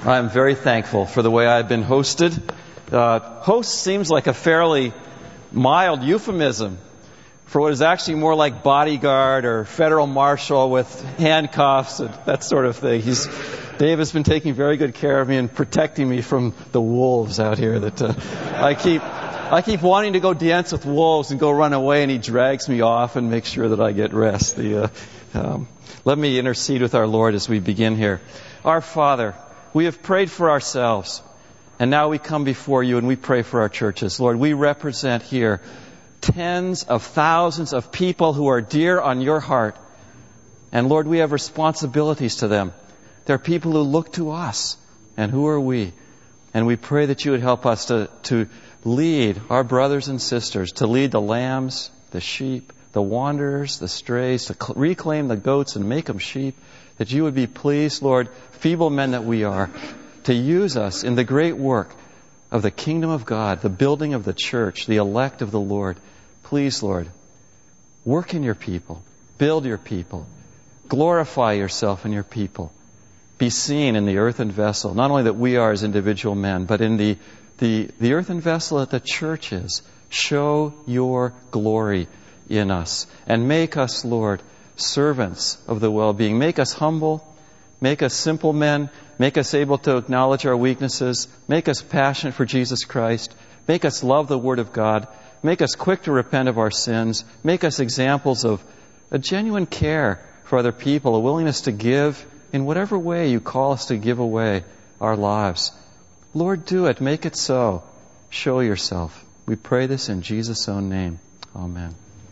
I'm very thankful for the way I've been hosted. Host seems like a fairly mild euphemism for what is actually more like bodyguard or federal marshal with handcuffs and that sort of thing. Dave has been taking very good care of me and protecting me from the wolves out here that I keep wanting to go dance with wolves and go run away, and he drags me off and makes sure that I get rest. Let me intercede with our Lord as we begin here. Our Father, we have prayed for ourselves, and now we come before you and we pray for our churches. Lord, we represent here tens of thousands of people who are dear on your heart. And Lord, we have responsibilities to them. There are people who look to us. And who are we? And we pray that you would help us to lead our brothers and sisters, to lead the lambs, the sheep, the wanderers, the strays, to reclaim the goats and make them sheep. That you would be pleased, Lord, feeble men that we are, to use us in the great work of the kingdom of God, the building of the church, the elect of the Lord. Please, Lord, work in your people, build your people, glorify yourself in your people. Be seen in the earthen vessel, not only that we are as individual men, but in the earthen vessel that the church is. Show your glory in us and make us, Lord, servants of the well-being. Make us humble, make us simple men, make us able to acknowledge our weaknesses, make us passionate for Jesus Christ, make us love the Word of God, make us quick to repent of our sins, make us examples of a genuine care for other people, a willingness to give in whatever way you call us to give away our lives. Lord, do it. Make it so. Show yourself. We pray this in Jesus' own name. Amen.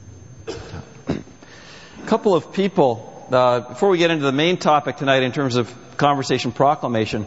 A couple of people, before we get into the main topic tonight in terms of conversation proclamation,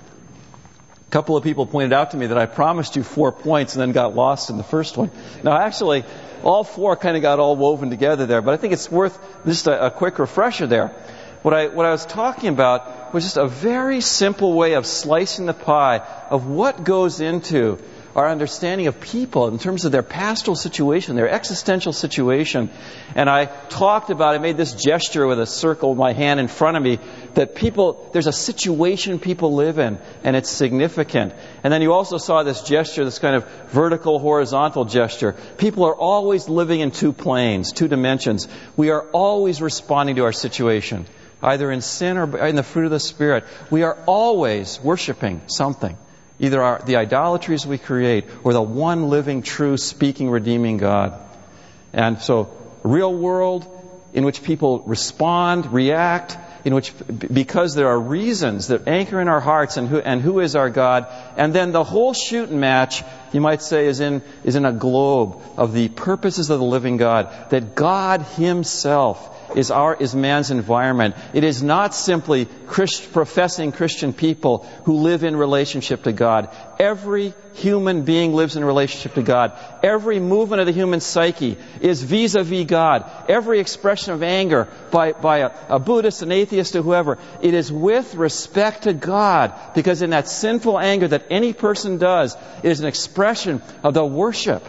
a couple of people pointed out to me that I promised you 4 points and then got lost in the first one. Now, actually, all four kind of got all woven together there, but I think it's worth just a quick refresher there. What I was talking about was just a very simple way of slicing the pie of what goes into our understanding of people in terms of their pastoral situation, their existential situation. And I made this gesture with a circle with my hand in front of me, that there's a situation people live in, and it's significant. And then you also saw this gesture, this kind of vertical, horizontal gesture. People are always living in two planes, two dimensions. We are always responding to our situation, either in sin or in the fruit of the Spirit. We are always worshiping something. Either the idolatries we create or the one living, true, speaking, redeeming God. And so, real world in which people respond, react, in which, because there are reasons that anchor in our hearts and who is our God. And then the whole shooting match, you might say, is in a globe of the purposes of the living God. That God Himself is man's environment. It is not simply professing Christian people who live in relationship to God. Every human being lives in relationship to God. Every movement of the human psyche is vis-a-vis God. Every expression of anger by a Buddhist, an atheist, or whoever, it is with respect to God, because in that sinful anger that any person does, it is an expression of the worship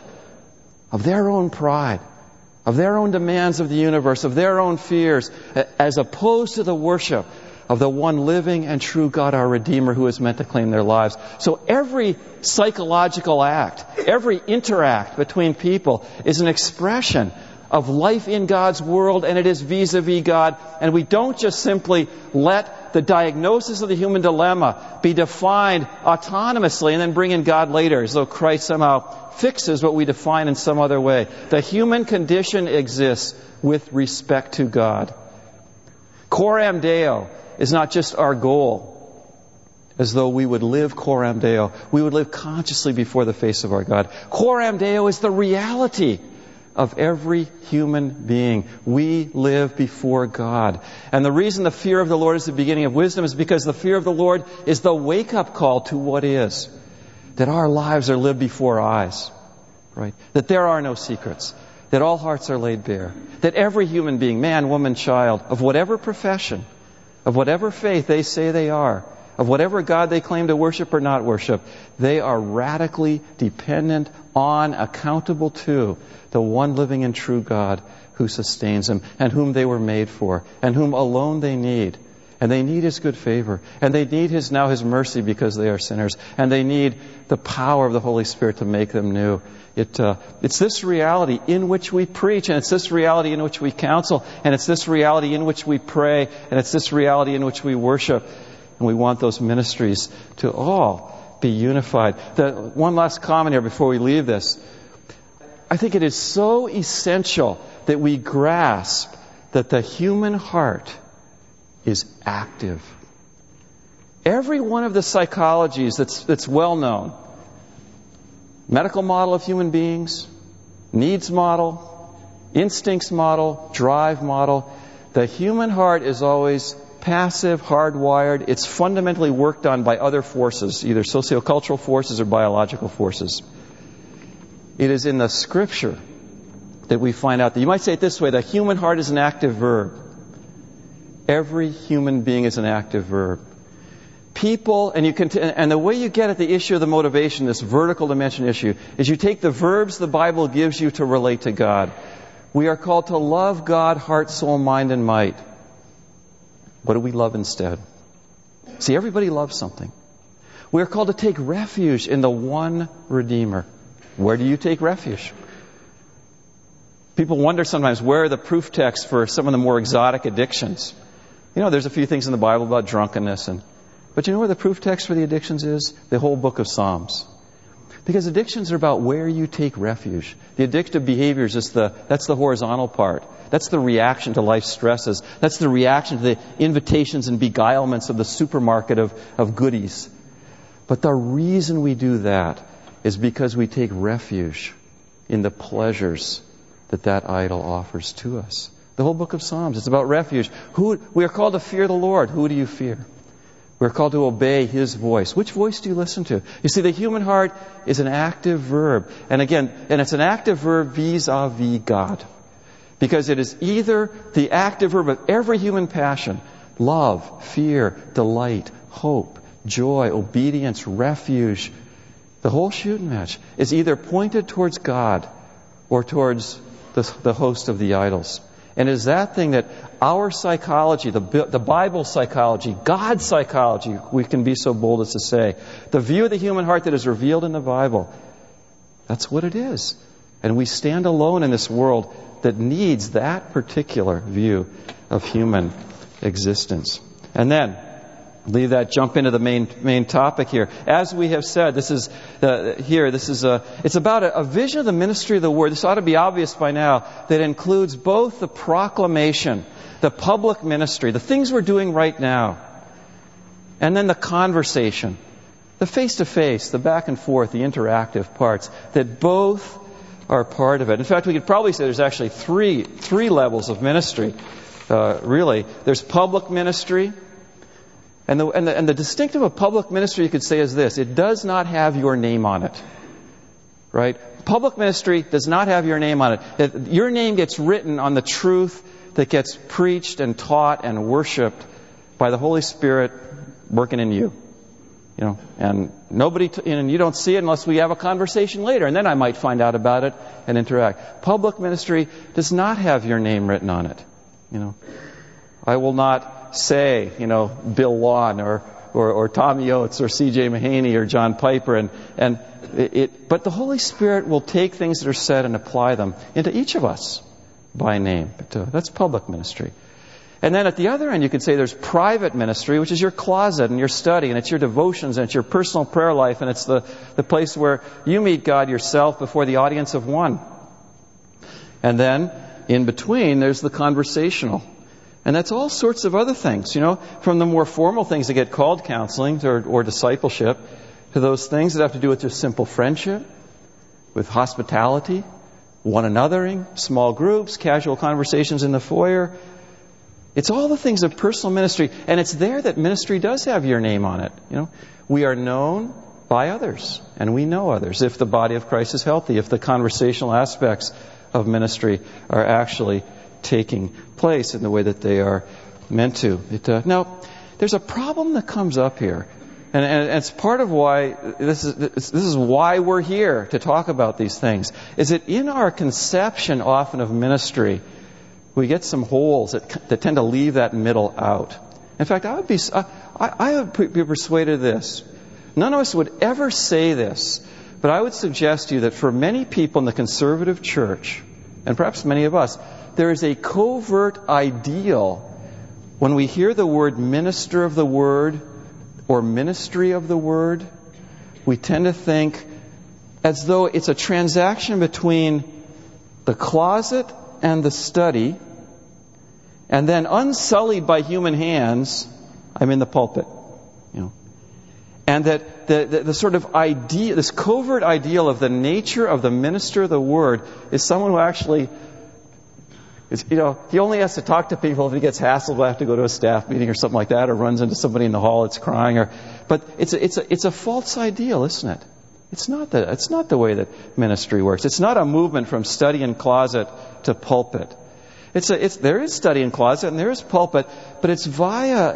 of their own pride, of their own demands of the universe, of their own fears, as opposed to the worship of the one living and true God, our Redeemer, who is meant to claim their lives. So every psychological act, every interact between people is an expression of life in God's world, and it is vis-a-vis God. And we don't just simply let the diagnosis of the human dilemma be defined autonomously and then bring in God later, as though Christ somehow fixes what we define in some other way. The human condition exists with respect to God. Coram Deo is not just our goal, as though we would live Coram Deo. We would live consciously before the face of our God. Coram Deo is the reality of every human being. We live before God. And the reason the fear of the Lord is the beginning of wisdom is because the fear of the Lord is the wake-up call to what is. That our lives are lived before eyes. Right? That there are no secrets. That all hearts are laid bare. That every human being, man, woman, child, of whatever profession, of whatever faith they say they are, of whatever God they claim to worship or not worship, they are radically dependent on, accountable to, the one living and true God who sustains them and whom they were made for and whom alone they need. And they need His good favor. And they need His mercy because they are sinners. And they need the power of the Holy Spirit to make them new. It's this reality in which we preach, and it's this reality in which we counsel, and it's this reality in which we pray, and it's this reality in which we worship. And we want those ministries to all be unified. One last comment here before we leave this. I think it is so essential that we grasp that the human heart is active. Every one of the psychologies that's well known, medical model of human beings, needs model, instincts model, drive model, the human heart is always passive, hardwired. It's fundamentally worked on by other forces, either sociocultural forces or biological forces. It is in the Scripture that we find out that, you might say it this way, the human heart is an active verb. Every human being is an active verb. People, and the way you get at the issue of the motivation, this vertical dimension issue, is you take the verbs the Bible gives you to relate to God. We are called to love God, heart, soul, mind, and might. What do we love instead? See, everybody loves something. We are called to take refuge in the one Redeemer. Where do you take refuge? People wonder sometimes, where are the proof texts for some of the more exotic addictions? There's a few things in the Bible about drunkenness, but you know where the proof text for the addictions is? The whole book of Psalms. Because addictions are about where you take refuge. The addictive behaviors that's the horizontal part. That's the reaction to life's stresses. That's the reaction to the invitations and beguilements of the supermarket of goodies. But the reason we do that is because we take refuge in the pleasures that idol offers to us. The whole book of Psalms is about refuge. We are called to fear the Lord. Who do you fear? We're called to obey His voice. Which voice do you listen to? You see, the human heart is an active verb. And it's an active verb vis-a-vis God. Because it is either the active verb of every human passion, love, fear, delight, hope, joy, obedience, refuge. The whole shooting match is either pointed towards God or towards the host of the idols. And it is that thing that our psychology, the Bible psychology, God's psychology, we can be so bold as to say, the view of the human heart that is revealed in the Bible, that's what it is. And we stand alone in this world that needs that particular view of human existence. And then, leave that, jump into the main topic here. As we have said, it's about a vision of the ministry of the Word. This ought to be obvious by now, that includes both the proclamation, the public ministry, the things we're doing right now, and then the conversation, the face-to-face, the back and forth, the interactive parts, that both are part of it. In fact, we could probably say there's actually three levels of ministry, really. There's public ministry. And the distinctive of public ministry, you could say, is this: it does not have your name on it. Right? Public ministry does not have your name on it. Your name gets written on the truth that gets preached and taught and worshipped by the Holy Spirit working in you. And nobody, and you don't see it unless we have a conversation later, and then I might find out about it and interact. Public ministry does not have your name written on it. I will not say, Bill Wan or Tommy Oates or C.J. Mahaney or John Piper, but the Holy Spirit will take things that are said and apply them into each of us by name. But that's public ministry. And then at the other end, you could say there's private ministry, which is your closet and your study, and it's your devotions, and it's your personal prayer life, and it's the place where you meet God yourself before the audience of one. And then, in between, there's the conversational. And that's all sorts of other things, from the more formal things that get called counseling or discipleship, to those things that have to do with just simple friendship, with hospitality, one anothering, small groups, casual conversations in the foyer. It's all the things of personal ministry, and it's there that ministry does have your name on it. We are known by others, and we know others, if the body of Christ is healthy, if the conversational aspects of ministry are actually taking place in the way that they are meant to. Now, there's a problem that comes up here, and it's part of why this is why we're here to talk about these things. Is that in our conception often of ministry, we get some holes that tend to leave that middle out. In fact, I would be persuaded of this. None of us would ever say this, but I would suggest to you that for many people in the conservative church, and perhaps many of us, there is a covert ideal when we hear the word minister of the Word or ministry of the Word. We tend to think as though it's a transaction between the closet and the study, and then unsullied by human hands, I'm in the pulpit. And that the sort of idea, this covert ideal of the nature of the minister of the Word is someone who actually is, he only has to talk to people if he gets hassled, will have to go to a staff meeting or something like that, or runs into somebody in the hall that's crying. But it's a false ideal, isn't it? It's not the way that ministry works. It's not a movement from study and closet to pulpit. There is study and closet and there is pulpit, but it's via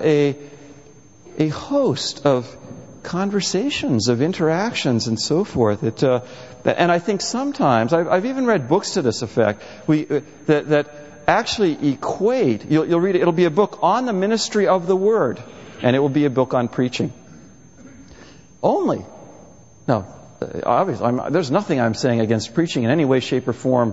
a host of conversations, of interactions, and so forth. And I think sometimes I've even read books to this effect. That actually equate. You'll read it. It'll be a book on the ministry of the Word, and it will be a book on preaching. Only. Now, obviously, there's nothing I'm saying against preaching in any way, shape, or form.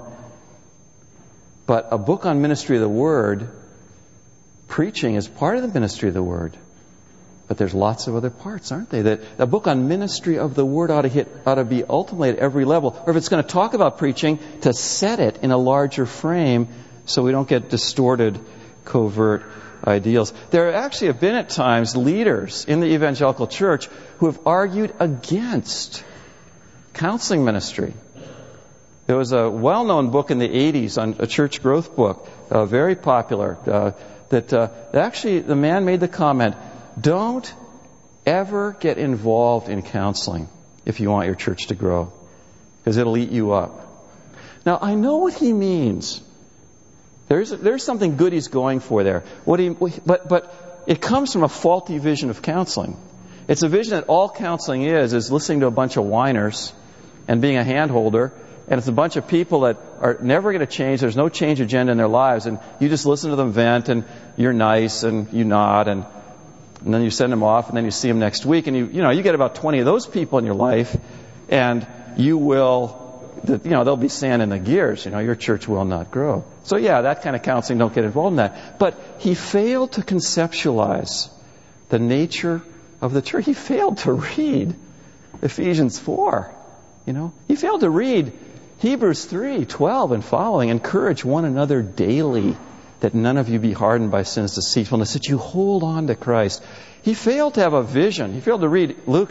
But a book on ministry of the Word, preaching is part of the ministry of the Word. But there's lots of other parts, aren't they? That a book on ministry of the Word ought to be ultimately at every level. Or if it's going to talk about preaching, to set it in a larger frame so we don't get distorted, covert ideals. There actually have been at times leaders in the evangelical church who have argued against counseling ministry. There was a well-known book in the 80s, on a church growth book, very popular, that actually the man made the comment, don't ever get involved in counseling if you want your church to grow, because it'll eat you up. Now, I know what he means. There's something good he's going for there. But it comes from a faulty vision of counseling. It's a vision that all counseling is listening to a bunch of whiners and being a handholder, and it's a bunch of people that are never going to change. There's no change agenda in their lives, and you just listen to them vent, and you're nice, and you nod, and then you send them off, and then you see them next week, and you get about 20 of those people in your life, and they'll be sand in the gears. Your church will not grow. So that kind of counseling, don't get involved in that. But he failed to conceptualize the nature of the church. He failed to read Ephesians 4. He failed to read Hebrews 3:12 and following. Encourage one another daily, that none of you be hardened by sin's deceitfulness, that you hold on to Christ. He failed to have a vision. He failed to read Luke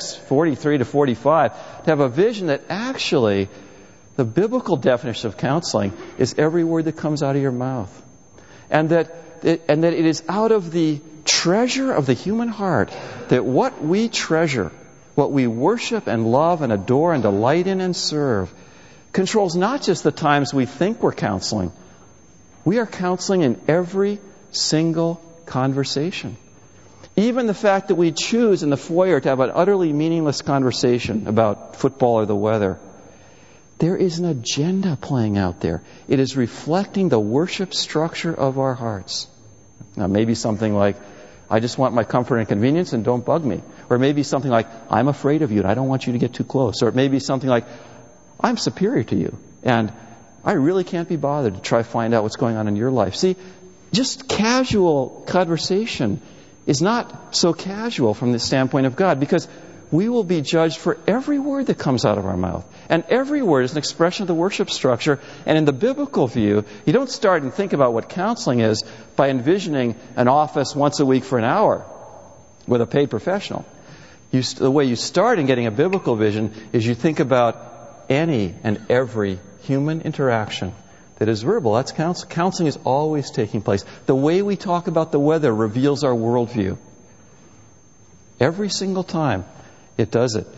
6:43-45, to have a vision that actually the biblical definition of counseling is every word that comes out of your mouth. And that it is out of the treasure of the human heart that what we treasure, what we worship and love and adore and delight in and serve, controls not just the times we think we're counseling. We are counseling in every single conversation. Even the fact that we choose in the foyer to have an utterly meaningless conversation about football or the weather, there is an agenda playing out there. It is reflecting the worship structure of our hearts. Now, maybe something like, I just want my comfort and convenience and don't bug me. Or maybe something like, I'm afraid of you and I don't want you to get too close. Or maybe something like, I'm superior to you and I really can't be bothered to try to find out what's going on in your life. See, just casual conversation is not so casual from the standpoint of God, because we will be judged for every word that comes out of our mouth. And every word is an expression of the worship structure. And in the biblical view, you don't start and think about what counseling is by envisioning an office once a week for an hour with a paid professional. The way you start in getting a biblical vision is you think about any and every human interaction that is verbal. That's counseling. Counseling is always taking place. The way we talk about the weather reveals our worldview. Every single time it does it.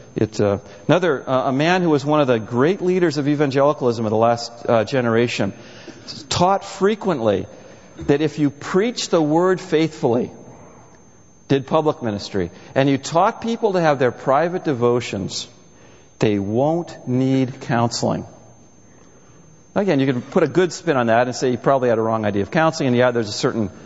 A man who was one of the great leaders of evangelicalism of the last generation taught frequently that if you preach the word faithfully, did public ministry, and you taught people to have their private devotions, they won't need counseling. Again, you can put a good spin on that and say you probably had a wrong idea of counseling, and there's a certain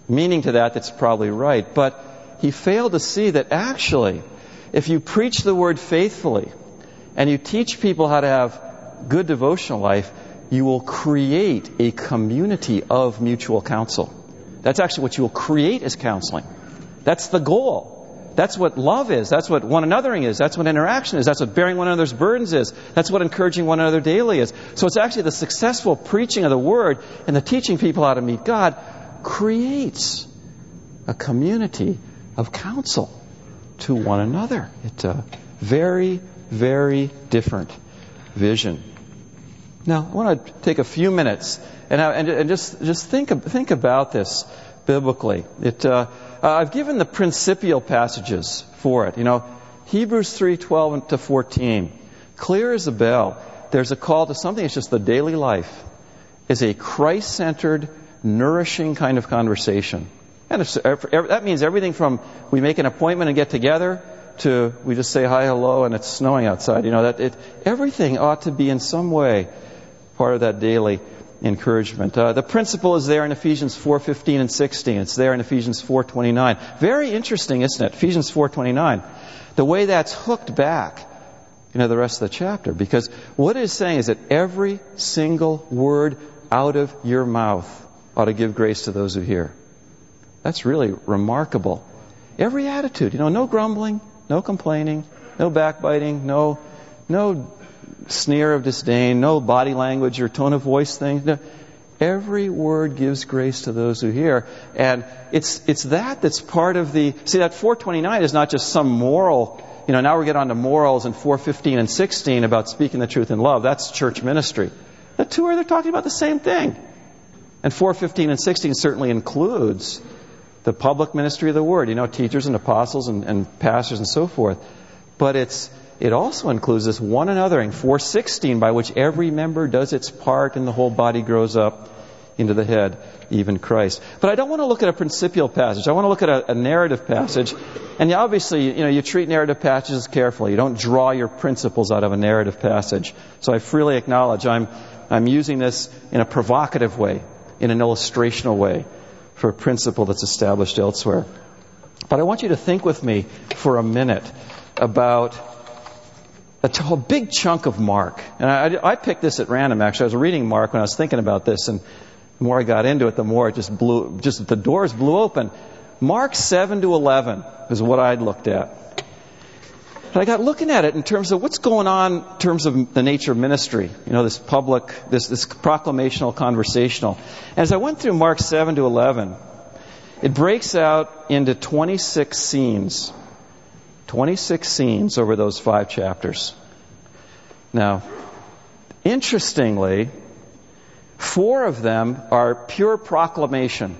meaning to that that's probably right. But he failed to see that actually, if you preach the word faithfully and you teach people how to have good devotional life, you will create a community of mutual counsel. That's actually what you will create as counseling. That's the goal. That's what love is. That's what one anothering is. That's what interaction is. That's what bearing one another's burdens is. That's what encouraging one another daily is. So it's actually the successful preaching of the Word and the teaching people how to meet God creates a community of counsel to one another. It's a very, very different vision. Now, I want to take a few minutes and just think about this biblically. I've given the principial passages for it. Hebrews 3:12 to 14, clear as a bell. There's a call to something that's just the daily life. Is a Christ-centered, nourishing kind of conversation. And that means everything from we make an appointment and get together to we just say hi, hello, and it's snowing outside. Everything ought to be in some way part of that daily encouragement. The principle is there in Ephesians 4:15 and 16. It's there in Ephesians 4:29. Very interesting, isn't it? Ephesians 4:29. The way that's hooked back into the rest of the chapter. Because what it is saying is that every single word out of your mouth ought to give grace to those who hear. That's really remarkable. Every attitude, no grumbling, no complaining, no backbiting, no sneer of disdain, no body language or tone of voice thing. No. Every word gives grace to those who hear. And it's that's part of the... See, that 4:29 is not just some moral... now we get on to morals in 4:15 and 16 about speaking the truth in love. That's church ministry. The two they're talking about the same thing. And 4:15 and 16 certainly includes the public ministry of the word. Teachers and apostles and pastors and so forth. But it also includes this one anothering, 4:16, by which every member does its part and the whole body grows up into the head, even Christ. But I don't want to look at a principial passage. I want to look at a narrative passage. And obviously, you treat narrative passages carefully. You don't draw your principles out of a narrative passage. So I freely acknowledge I'm using this in a provocative way, in an illustrational way, for a principle that's established elsewhere. But I want you to think with me for a minute about a big chunk of Mark. And I picked this at random, actually. I was reading Mark when I was thinking about this, and the more I got into it, the more it the doors blew open. Mark 7 to 11 is what I'd looked at. And I got looking at it in terms of what's going on in terms of the nature of ministry. This public, this proclamational, conversational. And as I went through Mark 7 to 11, it breaks out into 26 scenes. 26 scenes over those 5 chapters. Now, interestingly, 4 of them are pure proclamation.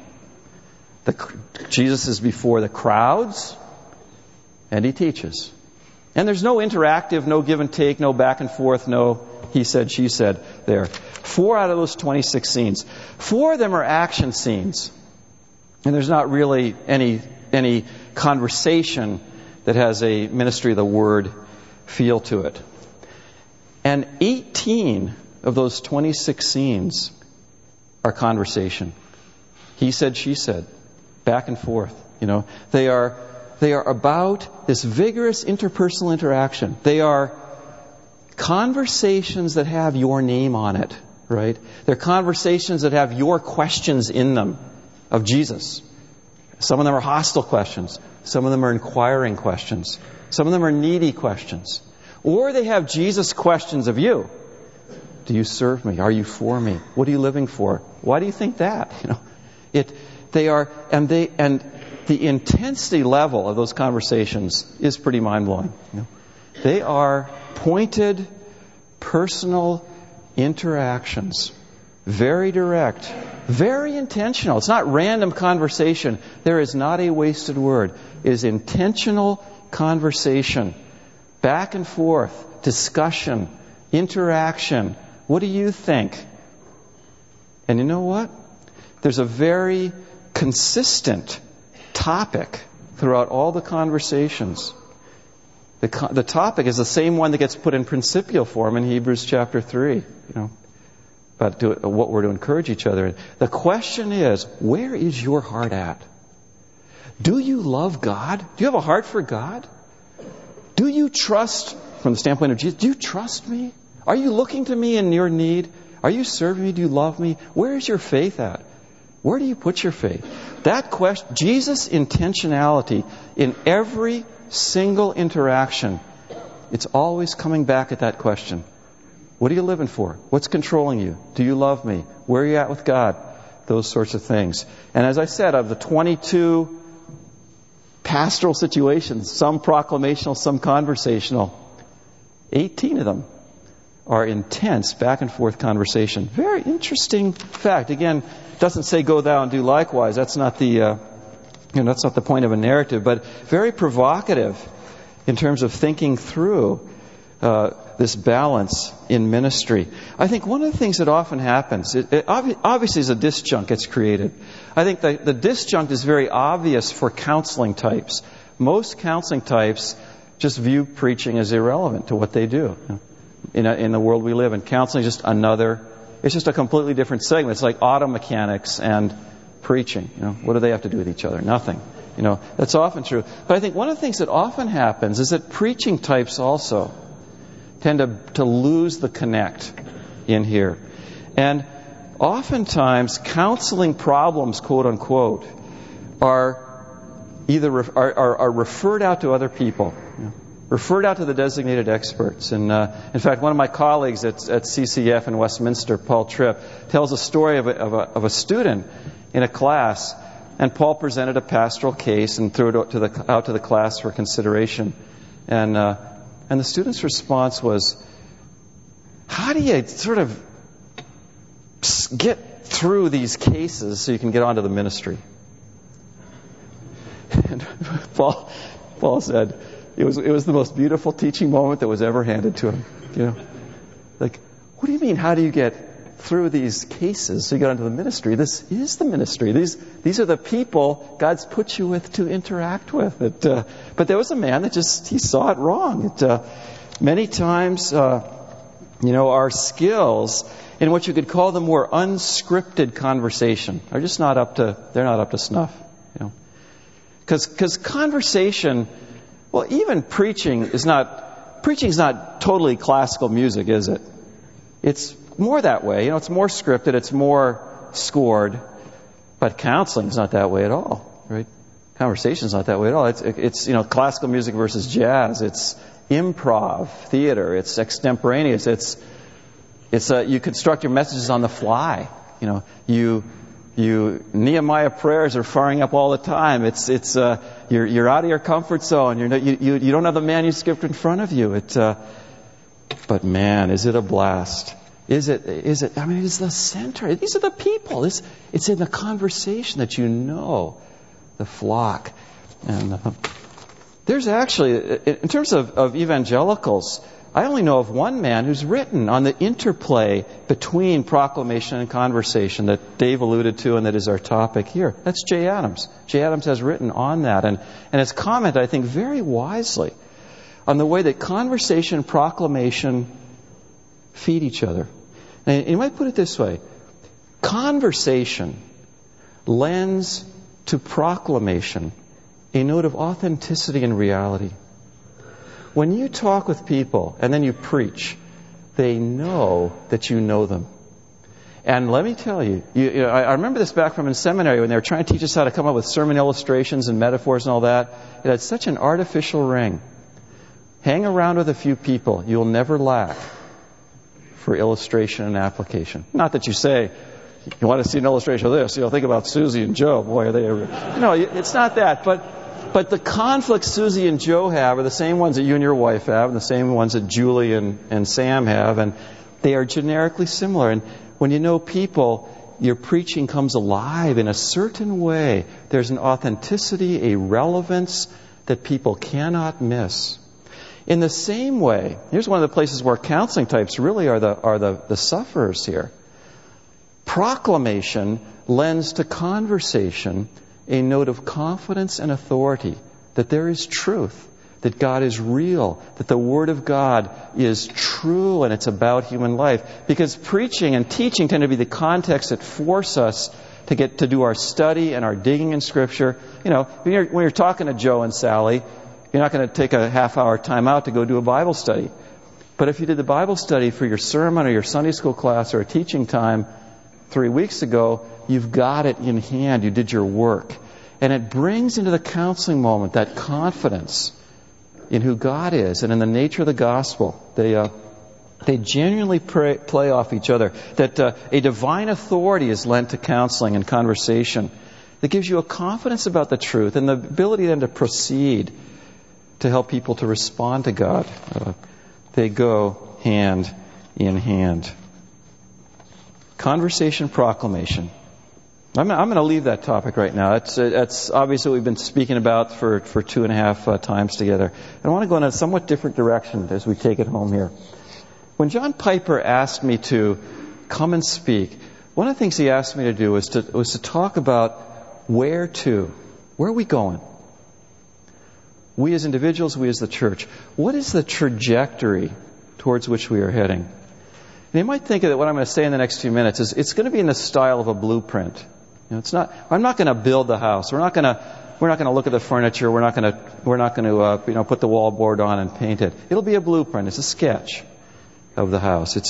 Jesus is before the crowds, and he teaches. And there's no interactive, no give and take, no back and forth, no he said, she said there. 4 out of those 26 scenes. 4 of them are action scenes. And there's not really any conversation that has a ministry of the word feel to it. And 18 of those 26 scenes are conversation. He said, she said, back and forth. They are about this vigorous interpersonal interaction. They are conversations that have your name on it, right? They're conversations that have your questions in them of Jesus. Some of them are hostile questions. Some of them are inquiring questions. Some of them are needy questions. Or they have Jesus questions of you. Do you serve me? Are you for me? What are you living for? Why do you think that? The intensity level of those conversations is pretty mind-blowing. They are pointed, personal interactions. Very direct. Very intentional. It's not random conversation. There is not a wasted word. It is intentional conversation. Back and forth. Discussion. Interaction. What do you think? And you know what? There's a very consistent topic throughout all the conversations. The topic is the same one that gets put in principial form in Hebrews chapter 3. but what we're to encourage each other in. The question is, where is your heart at? Do you love God? Do you have a heart for God? Do you trust, from the standpoint of Jesus, do you trust me? Are you looking to me in your need? Are you serving me? Do you love me? Where is your faith at? Where do you put your faith? That question, Jesus' intentionality in every single interaction, it's always coming back at that question. What are you living for? What's controlling you? Do you love me? Where are you at with God? Those sorts of things. And as I said, of the 22 pastoral situations, some proclamational, some conversational, 18 of them are intense back and forth conversation. Very interesting fact. Again, it doesn't say go thou and do likewise. That's not the that's not the point of a narrative, but very provocative in terms of thinking through this balance in ministry. I think one of the things that often happens, obviously is a disjunct gets created. I think the disjunct is very obvious for counseling types. Most counseling types just view preaching as irrelevant to what they do. In the world we live in, counseling is it's just a completely different segment. It's like auto mechanics and preaching. What do they have to do with each other? Nothing. That's often true. But I think one of the things that often happens is that preaching types also tend to lose the connect in here. And oftentimes counseling problems, quote unquote, are either are referred out to other people, referred out to the designated experts. And in fact, one of my colleagues at CCF in Westminster, Paul Tripp, tells a story of a student in a class, and Paul presented a pastoral case and threw it out to the class for consideration. And the student's response was, how do you sort of get through these cases so you can get onto the ministry? And Paul said, it was the most beautiful teaching moment that was ever handed to him. Like, what do you mean, how do you get through these cases so you get onto the ministry? This is the ministry. These are the people God's put you with to interact with. But there was a man that he saw it wrong. Many times, our skills in what you could call the more unscripted conversation are just not up to snuff. Because conversation, well, even preaching is not totally classical music, is it? It's more that way. It's more scripted, it's more scored. But counseling is not that way at all, right? Conversation is not that way at all. It's classical music versus jazz. It's improv theater. It's extemporaneous. It's you construct your messages on the fly. Nehemiah prayers are firing up all the time. You're out of your comfort zone. You don't have the manuscript in front of you. But man, is it a blast? Is it? I mean, it's the center. These are the people. It's in the conversation that the flock. And there's actually, in terms of evangelicals, I only know of one man who's written on the interplay between proclamation and conversation that Dave alluded to and that is our topic here. That's Jay Adams. Jay Adams has written on that and has commented, I think, very wisely on the way that conversation and proclamation feed each other. And you might put it this way. Conversation lends to proclamation a note of authenticity and reality. When you talk with people and then you preach, they know that you know them. And let me tell you, I remember this back from in seminary when they were trying to teach us how to come up with sermon illustrations and metaphors and all that. It had such an artificial ring. Hang around with a few people. You'll never lack for illustration and application. Not that you say, you want to see an illustration of this, think about Susie and Joe. Boy, are they ever... No, it's not that. But the conflicts Susie and Joe have are the same ones that you and your wife have, and the same ones that Julie and Sam have, and they are generically similar. And when you know people, your preaching comes alive in a certain way. There's an authenticity, a relevance that people cannot miss. In the same way, here's one of the places where counseling types really are the sufferers here. Proclamation lends to conversation a note of confidence and authority, that there is truth, that God is real, that the Word of God is true and it's about human life. Because preaching and teaching tend to be the context that force us to get to do our study and our digging in Scripture. You know, when you're talking to Joe and Sally, you're not going to take a half-hour time out to go do a Bible study. But if you did the Bible study for your sermon or your Sunday school class or a teaching time 3 weeks ago, you've got it in hand. You did your work. And it brings into the counseling moment that confidence in who God is and in the nature of the gospel. They genuinely play off each other. That a divine authority is lent to counseling and conversation that gives you a confidence about the truth and the ability then to proceed to help people to respond to God. They go hand in hand. Conversation proclamation. I'm going to leave that topic right now. It's obviously what we've been speaking about for 2.5 times together. I want to go in a somewhat different direction as we take it home here. When John Piper asked me to come and speak, one of the things he asked me to do was to talk about where are we going? We as individuals, we as the church. What is the trajectory towards which we are heading? And you might think that what I'm going to say in the next few minutes is it's going to be in the style of a blueprint. You know, I'm not going to build the house. We're not going to look at the furniture. We're not going to put the wallboard on and paint it. It'll be a blueprint. It's a sketch of the house. It's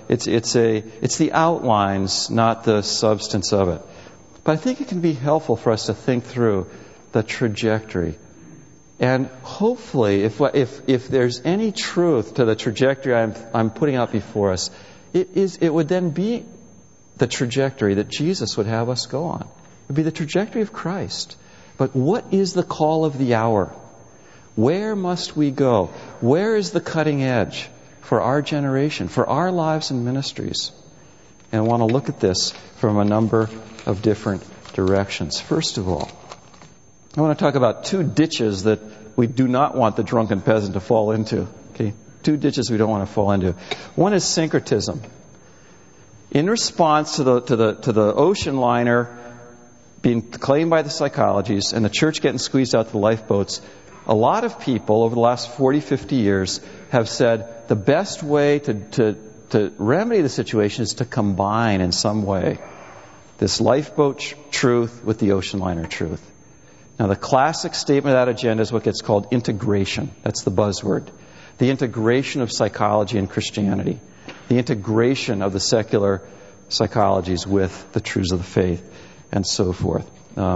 the outlines, not the substance of it. But I think it can be helpful for us to think through the trajectory. And hopefully, if there's any truth to the trajectory I'm putting out before us, it would then be the trajectory that Jesus would have us go on. It would be the trajectory of Christ. But what is the call of the hour? Where must we go? Where is the cutting edge for our generation, for our lives and ministries? And I want to look at this from a number of different directions. First of all, I want to talk about 2 ditches that we do not want the drunken peasant to fall into. Okay, 2 ditches we don't want to fall into. One is syncretism. In response to the ocean liner being claimed by the psychologies and the church getting squeezed out to the lifeboats, a lot of people over the last 40, 50 years have said the best way to remedy the situation is to combine in some way this lifeboat truth with the ocean liner truth. Now, the classic statement of that agenda is what gets called integration. That's the buzzword. The integration of psychology and Christianity. The integration of the secular psychologies with the truths of the faith, and so forth.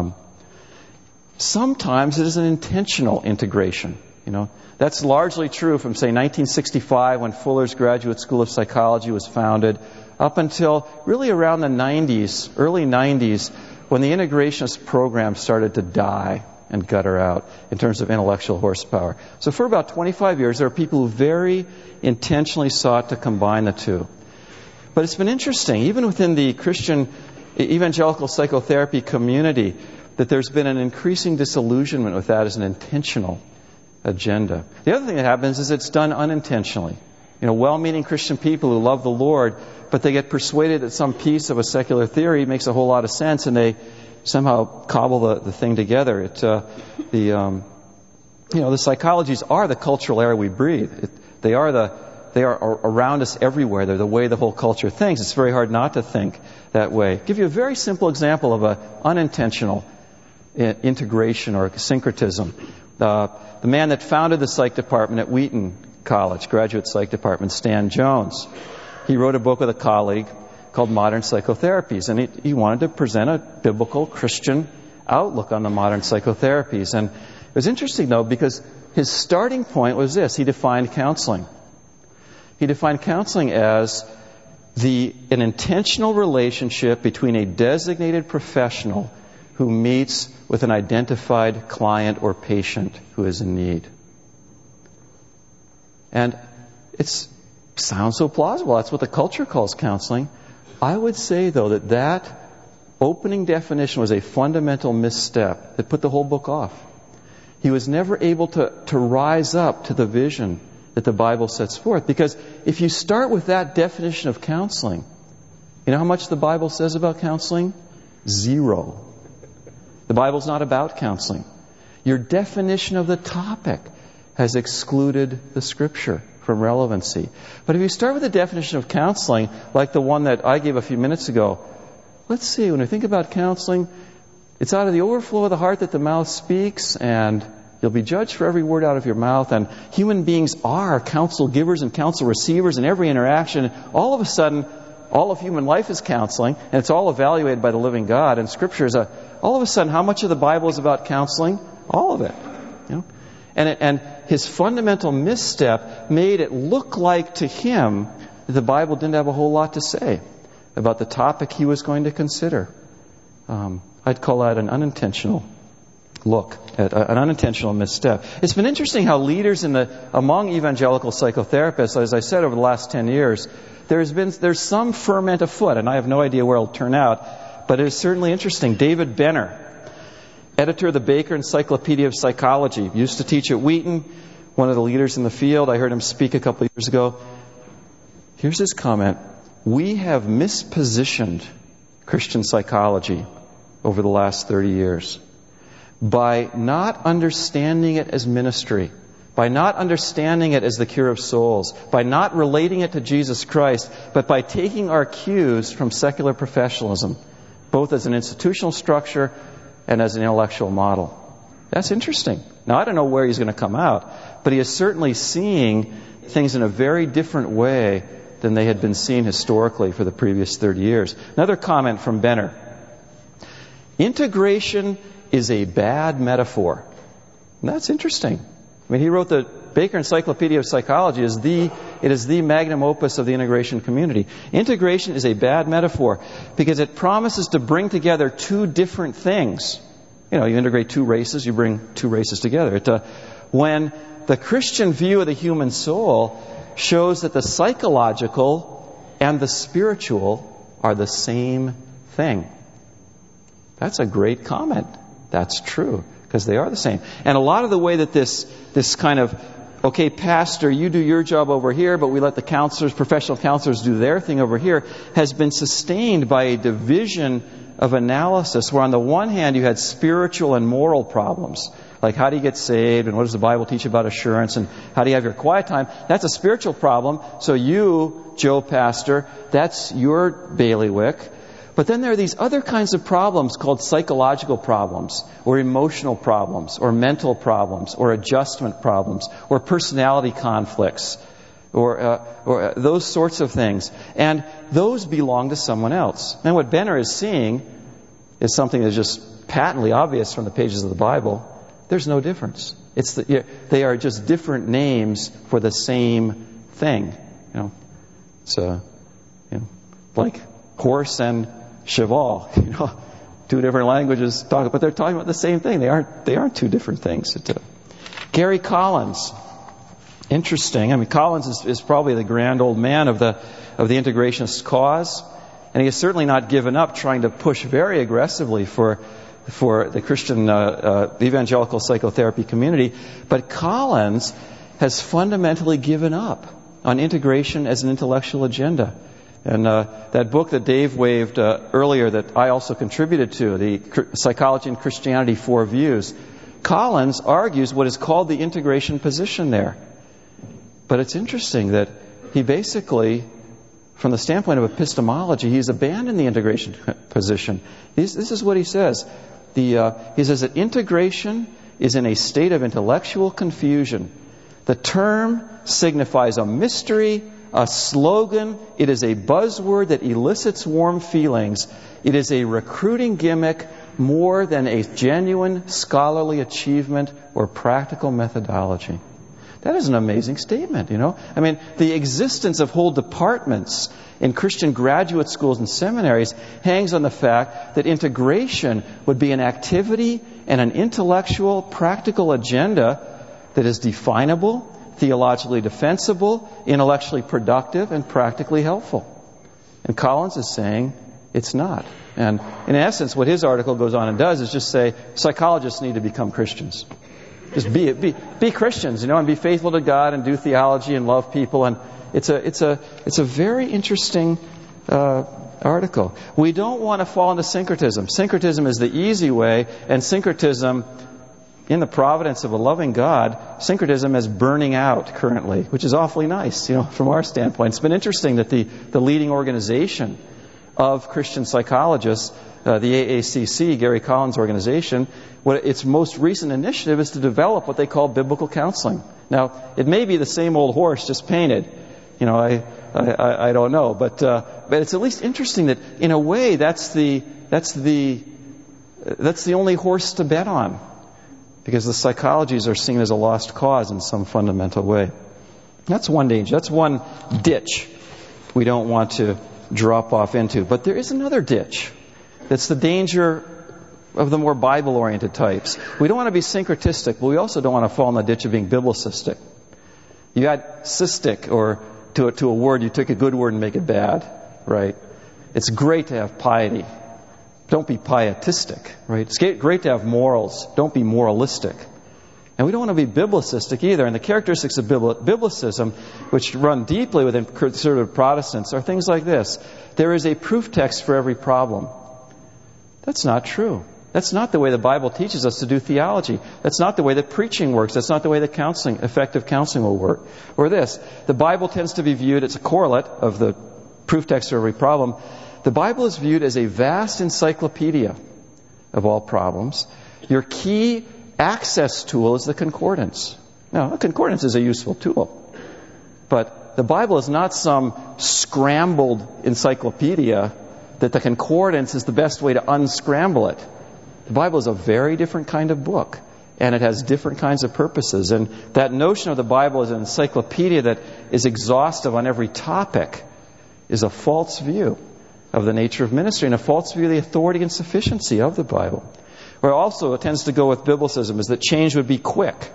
Sometimes it is an intentional integration. You know, that's largely true from, say, 1965, when Fuller's Graduate School of Psychology was founded, up until really around the 90s, early 90s, when the integrationist program started to die and gutter out in terms of intellectual horsepower. So for about 25 years, there are people who very intentionally sought to combine the two. But it's been interesting, even within the Christian evangelical psychotherapy community, that there's been an increasing disillusionment with that as an intentional agenda. The other thing that happens is it's done unintentionally. You know, well-meaning Christian people who love the Lord, but they get persuaded that some piece of a secular theory makes a whole lot of sense, and they somehow cobble the thing together. The psychologies are the cultural air we breathe. They are around us everywhere. They're the way the whole culture thinks. It's very hard not to think that way. I'll give you a very simple example of an unintentional integration or syncretism. The man that founded the psych department at Wheaton College, graduate psych department, Stan Jones, he wrote a book with a colleague called Modern Psychotherapies, and he wanted to present a biblical Christian outlook on the modern psychotherapies. And it was interesting, though, because his starting point was this. He defined counseling. He defined counseling as an intentional relationship between a designated professional who meets with an identified client or patient who is in need. And it sounds so plausible. That's what the culture calls counseling. I would say, though, that opening definition was a fundamental misstep that put the whole book off. He was never able to rise up to the vision that the Bible sets forth. Because if you start with that definition of counseling, you know how much the Bible says about counseling? 0. The Bible's not about counseling. Your definition of the topic has excluded the Scripture from relevancy. But if you start with a definition of counseling, like the one that I gave a few minutes ago, let's see, when we think about counseling, it's out of the overflow of the heart that the mouth speaks, and you'll be judged for every word out of your mouth. And human beings are counsel givers and counsel receivers in every interaction. All of a sudden, all of human life is counseling, and it's all evaluated by the living God. And Scripture is all of a sudden, how much of the Bible is about counseling? All of it. You know? And his fundamental misstep made it look like to him that the Bible didn't have a whole lot to say about the topic he was going to consider. I'd call that an unintentional look at an unintentional misstep. It's been interesting how leaders among evangelical psychotherapists, as I said, over the last 10 years, there's some ferment afoot, and I have no idea where it'll turn out, but it is certainly interesting. David Benner, editor of the Baker Encyclopedia of Psychology, used to teach at Wheaton, one of the leaders in the field. I heard him speak a couple of years ago. Here's his comment: "We have mispositioned Christian psychology over the last 30 years by not understanding it as ministry, by not understanding it as the cure of souls, by not relating it to Jesus Christ, but by taking our cues from secular professionalism, both as an institutional structure and as an intellectual model." That's interesting. Now, I don't know where he's going to come out, but he is certainly seeing things in a very different way than they had been seen historically for the previous 30 years. Another comment from Benner: "Integration is a bad metaphor." And that's interesting. I mean, he wrote the Baker Encyclopedia of Psychology. It is the magnum opus of the integration community. Integration is a bad metaphor because it promises to bring together two different things. You know, you integrate two races, you bring two races together. When the Christian view of the human soul shows that the psychological and the spiritual are the same thing. That's a great comment. That's true, because they are the same. And a lot of the way that this kind of, okay, pastor, you do your job over here, but we let the counselors, professional counselors, do their thing over here, has been sustained by a division of analysis where on the one hand you had spiritual and moral problems, like how do you get saved, and what does the Bible teach about assurance, and how do you have your quiet time? That's a spiritual problem. So you, Joe Pastor, that's your bailiwick. But then there are these other kinds of problems called psychological problems, or emotional problems, or mental problems, or adjustment problems, or personality conflicts, or those sorts of things. And those belong to someone else. And what Benner is seeing is something that's just patently obvious from the pages of the Bible. There's no difference. They are just different names for the same thing. You know, it's like horse and cheval, two different languages talk, but they're talking about the same thing. They aren't two different things. Gary Collins, interesting. I mean, Collins is probably the grand old man of the integrationist cause, and he has certainly not given up trying to push very aggressively for the Christian evangelical psychotherapy community. But Collins has fundamentally given up on integration as an intellectual agenda. And that book that Dave waved earlier that I also contributed to, the Psychology and Christianity, 4 Views, Collins argues what is called the integration position there. But it's interesting that he basically, from the standpoint of epistemology, he's abandoned the integration position. This is what he says. He says that integration is in a state of intellectual confusion. The term signifies a mystery, a slogan. It is a buzzword that elicits warm feelings. It is a recruiting gimmick more than a genuine scholarly achievement or practical methodology. That is an amazing statement, I mean, the existence of whole departments in Christian graduate schools and seminaries hangs on the fact that integration would be an activity and an intellectual, practical agenda that is definable, theologically defensible, intellectually productive, and practically helpful. And Collins is saying it's not. And in essence, what his article goes on and does is just say psychologists need to become Christians. Just be Christians, and be faithful to God and do theology and love people. And it's a very interesting article. We don't want to fall into syncretism. Syncretism is the easy way, and syncretism in the providence of a loving God, syncretism is burning out currently, which is awfully nice, from our standpoint. It's been interesting that the leading organization of Christian psychologists, the AACC, Gary Collins' organization, its most recent initiative is to develop what they call biblical counseling. Now, it may be the same old horse just painted. I don't know, but it's at least interesting that in a way that's the only horse to bet on, because the psychologies are seen as a lost cause in some fundamental way. That's one danger. That's one ditch we don't want to drop off into. But there is another ditch. That's the danger of the more Bible-oriented types. We don't want to be syncretistic, but we also don't want to fall in the ditch of being biblicistic. You add cystic or to a word, you take a good word and make it bad, right? It's great to have piety. Don't be pietistic, right? It's great to have morals. Don't be moralistic. And we don't want to be biblicistic either. And the characteristics of biblicism, which run deeply within conservative Protestants, are things like this. There is a proof text for every problem. That's not true. That's not the way the Bible teaches us to do theology. That's not the way that preaching works. That's not the way that effective counseling will work. Or this, the Bible tends to be viewed, it's a correlate of the proof text for every problem. The Bible is viewed as a vast encyclopedia of all problems. Your key access tool is the concordance. Now, a concordance is a useful tool. But the Bible is not some scrambled encyclopedia that the concordance is the best way to unscramble it. The Bible is a very different kind of book, and it has different kinds of purposes. And that notion of the Bible as an encyclopedia that is exhaustive on every topic is a false view of the nature of ministry and a false view of the authority and sufficiency of the Bible. Where also it tends to go with biblicism is that change would be quick.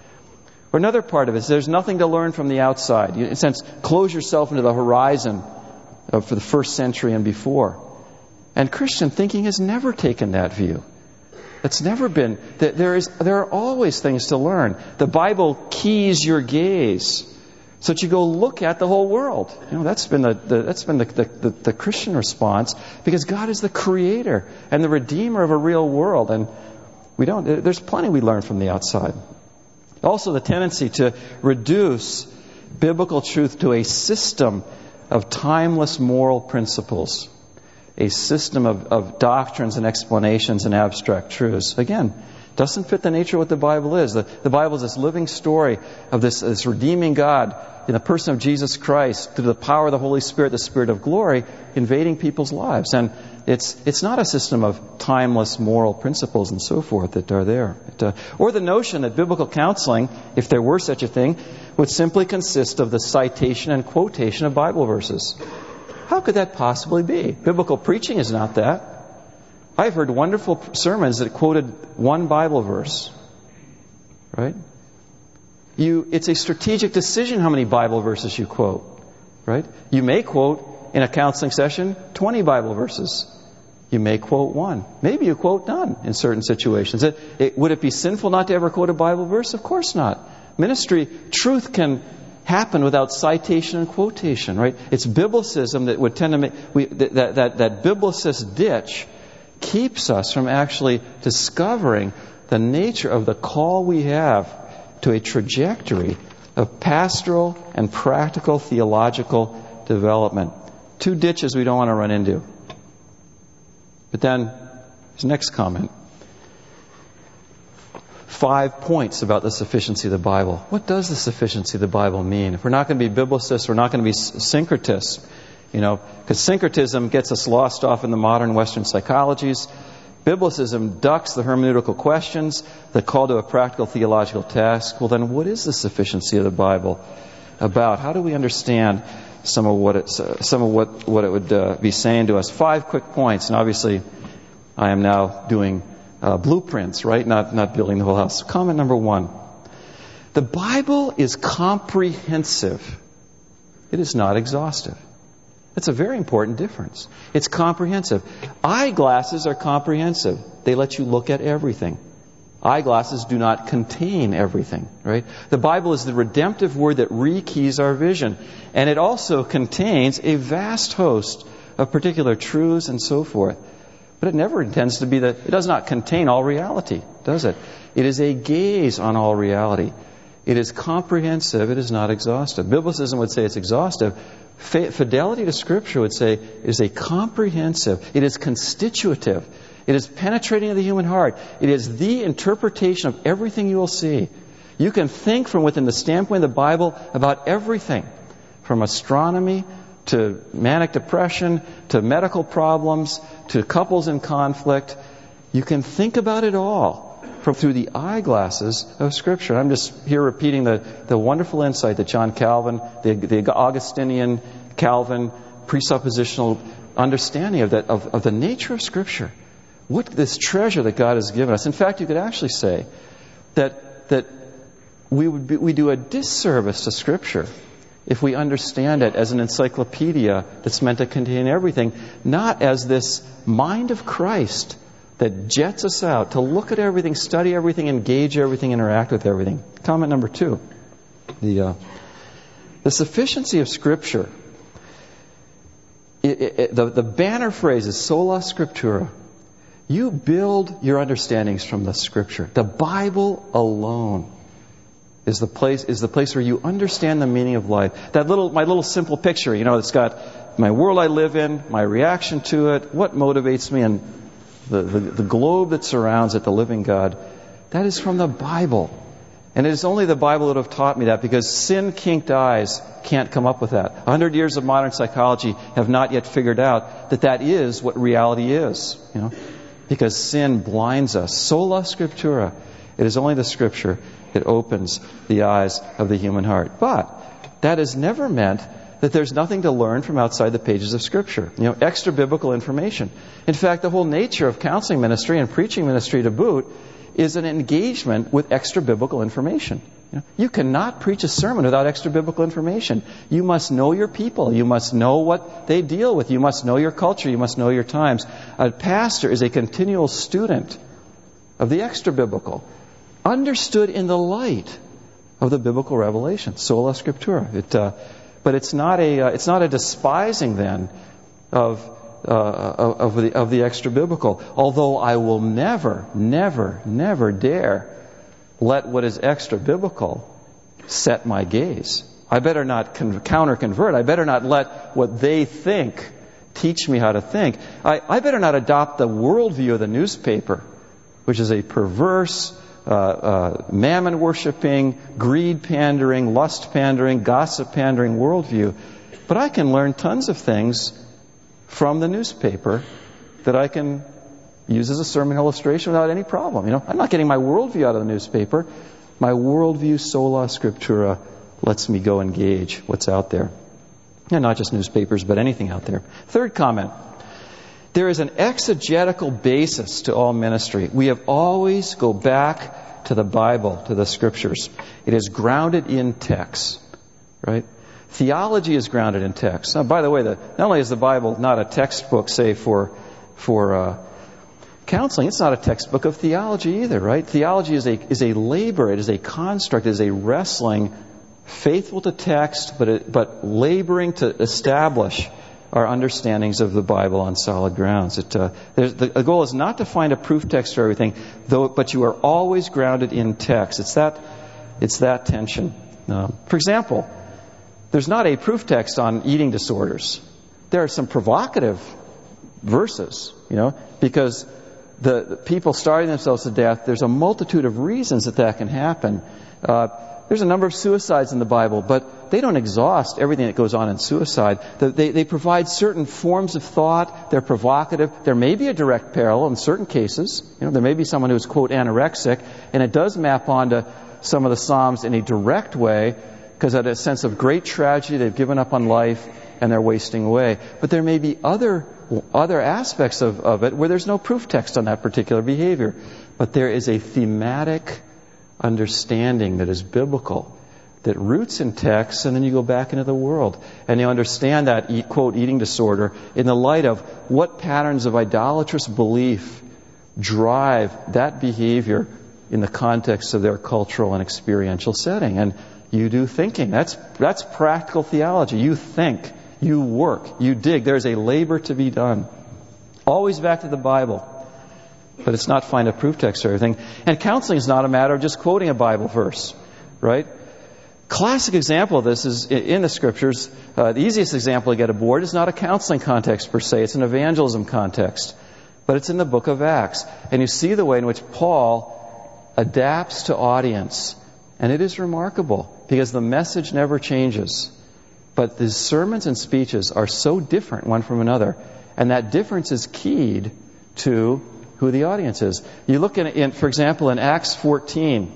Or another part of it is there's nothing to learn from the outside. You, in a sense, close yourself into the horizon for the first century and before. And Christian thinking has never taken that view. It's never been. There are always things to learn. The Bible keys your gaze so that you go look at the whole world. That's been the Christian response, because God is the creator and the redeemer of a real world, and there's plenty we learn from the outside. Also, the tendency to reduce biblical truth to a system of timeless moral principles, a system of doctrines and explanations and abstract truths. Again, doesn't fit the nature of what the Bible is. The Bible is this living story of this redeeming God in the person of Jesus Christ through the power of the Holy Spirit, the Spirit of glory, invading people's lives. And it's not a system of timeless moral principles and so forth that are there. Or the notion that biblical counseling, if there were such a thing, would simply consist of the citation and quotation of Bible verses. How could that possibly be? Biblical preaching is not that. I've heard wonderful sermons that quoted one Bible verse. Right? It's a strategic decision how many Bible verses you quote. Right? You may quote in a counseling session 20 Bible verses. You may quote one. Maybe you quote none in certain situations. Would it be sinful not to ever quote a Bible verse? Of course not. Ministry, truth can happen without citation and quotation. Right? It's biblicism that would tend to make that biblicist ditch keeps us from actually discovering the nature of the call we have to a trajectory of pastoral and practical theological development. Two ditches we don't want to run into. But then, his next comment. 5 points about the sufficiency of the Bible. What does the sufficiency of the Bible mean? If we're not going to be biblicists, we're not going to be syncretists. Because syncretism gets us lost off in the modern Western psychologies. Biblicism ducks the hermeneutical questions that call to a practical theological task. Well, then what is the sufficiency of the Bible about? How do we understand some of what it would be saying to us? 5 quick points, and obviously I am now doing blueprints, right? Not building the whole house. Comment number 1. The Bible is comprehensive. It is not exhaustive. That's a very important difference. It's comprehensive. Eyeglasses are comprehensive. They let you look at everything. Eyeglasses do not contain everything, right? The Bible is the redemptive word that rekeys our vision. And it also contains a vast host of particular truths and so forth. But it never intends to be it does not contain all reality, does it? It is a gaze on all reality. It is comprehensive, it is not exhaustive. Biblicism would say it's exhaustive. Fidelity to Scripture would say it is a comprehensive, it is constitutive, it is penetrating to the human heart. It is the interpretation of everything you will see. You can think from within the standpoint of the Bible about everything, from astronomy to manic depression, to medical problems, to couples in conflict. You can think about it all through the eyeglasses of Scripture. I'm just here repeating the wonderful insight that John Calvin, the Augustinian Calvin presuppositional understanding of the nature of Scripture. What this treasure that God has given us. In fact, you could actually say that we do a disservice to Scripture if we understand it as an encyclopedia that's meant to contain everything, not as this mind of Christ that jets us out to look at everything, study everything, engage everything, interact with everything. Comment number 2. The sufficiency of Scripture. The banner phrase is sola scriptura. You build your understandings from the Scripture. The Bible alone is the place where you understand the meaning of life. My little simple picture, it's got my world I live in, my reaction to it, what motivates me, and the globe that surrounds it, the living God. That is from the Bible. And it is only the Bible that have taught me that, because sin-kinked eyes can't come up with that. 100 years of modern psychology have not yet figured out that is what reality is. Because sin blinds us. Sola scriptura. It is only the Scripture that opens the eyes of the human heart. But that has never meant that there's nothing to learn from outside the pages of Scripture. Extra biblical information. In fact, the whole nature of counseling ministry and preaching ministry to boot is an engagement with extra biblical information. You cannot preach a sermon without extra biblical information. You must know your people. You must know what they deal with. You must know your culture. You must know your times. A pastor is a continual student of the extra biblical, understood in the light of the biblical revelation. Sola scriptura. But it's not a despising then of the extra biblical. Although I will never, never, never dare let what is extra biblical set my gaze. I better not counter-convert. I better not let what they think teach me how to think. I better not adopt the worldview of the newspaper, which is a perverse, mammon-worshipping, greed-pandering, lust-pandering, gossip-pandering worldview. But I can learn tons of things from the newspaper that I can use as a sermon illustration without any problem. I'm not getting my worldview out of the newspaper. My worldview, sola scriptura, lets me go engage what's out there. And not just newspapers, but anything out there. Third comment. There is an exegetical basis to all ministry. We have always go back to the Bible, to the Scriptures. It is grounded in text, right? Theology is grounded in text. Now, by the way, not only is the Bible not a textbook, say, for counseling, it's not a textbook of theology either, right? Theology is a labor, it is a construct, it is a wrestling, faithful to text, but laboring to establish our understandings of the Bible on solid grounds. The goal is not to find a proof text for everything, but you are always grounded in text. It's that tension. For example, there's not a proof text on eating disorders. There are some provocative verses, because the people starving themselves to death, there's a multitude of reasons that can happen. There's a number of suicides in the Bible, but they don't exhaust everything that goes on in suicide. They provide certain forms of thought. They're provocative. There may be a direct parallel in certain cases. There may be someone who's, quote, anorexic, and it does map onto some of the Psalms in a direct way, because at a sense of great tragedy, they've given up on life and they're wasting away. But there may be other aspects of it where there's no proof text on that particular behavior. But there is a thematic understanding that is biblical, that roots in text, and then you go back into the world and you understand that, quote, eating disorder in the light of what patterns of idolatrous belief drive that behavior in the context of their cultural and experiential setting. And you do thinking. That's practical theology. You think, you work, you dig. There's a labor to be done. Always back to the Bible. But it's not find a proof text or everything. And counseling is not a matter of just quoting a Bible verse, right? Classic example of this is in the Scriptures. The easiest example to get aboard is not a counseling context per se. It's an evangelism context. But it's in the book of Acts. And you see the way in which Paul adapts to audience. And it is remarkable because the message never changes. But the sermons and speeches are so different one from another. And that difference is keyed to who the audience is. You look for example, in Acts 14.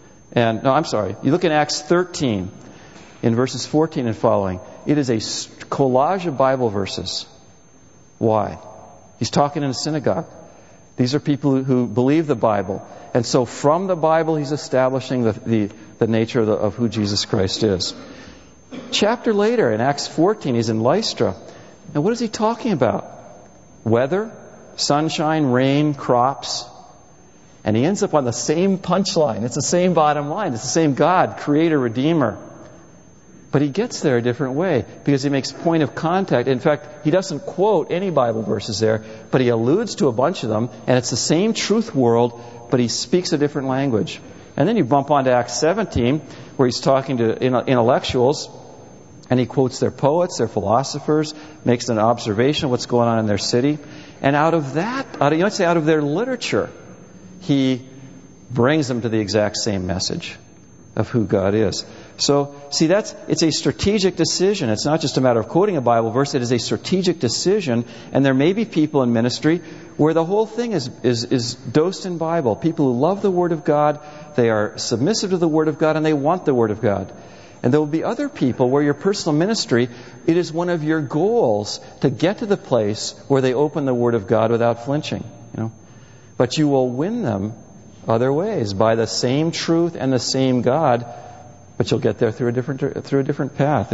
You look in Acts 13 in verses 14 and following. It is a collage of Bible verses. Why? He's talking in a synagogue. These are people who believe the Bible. And so from the Bible, he's establishing the nature of who Jesus Christ is. Chapter later, in Acts 14, he's in Lystra. And what is he talking about? Weather, sunshine, rain, crops. And he ends up on the same punchline. It's the same bottom line. It's the same God, Creator, Redeemer. But he gets there a different way because he makes point of contact. In fact, he doesn't quote any Bible verses there, but he alludes to a bunch of them, and it's the same truth world, but he speaks a different language. And then you bump on to Acts 17, where he's talking to intellectuals, and he quotes their poets, their philosophers, makes an observation of what's going on in their city. And out of their literature, he brings them to the exact same message of who God is. So, see, it's a strategic decision. It's not just a matter of quoting a Bible verse. It is a strategic decision. And there may be people in ministry where the whole thing is dosed in Bible. People who love the Word of God, they are submissive to the Word of God, and they want the Word of God. And there will be other people where your personal ministry, it is one of your goals to get to the place where they open the Word of God without flinching. But you will win them other ways by the same truth and the same God, but you'll get there through a different path.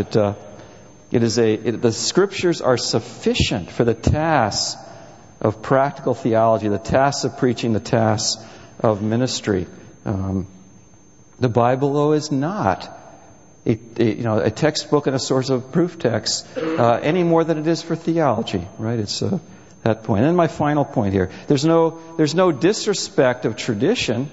The Scriptures are sufficient for the tasks of practical theology, the tasks of preaching, the tasks of ministry. The Bible, though, is not a textbook and a source of proof text any more than it is for theology, right? It's that point. And then my final point here. There's no disrespect of tradition.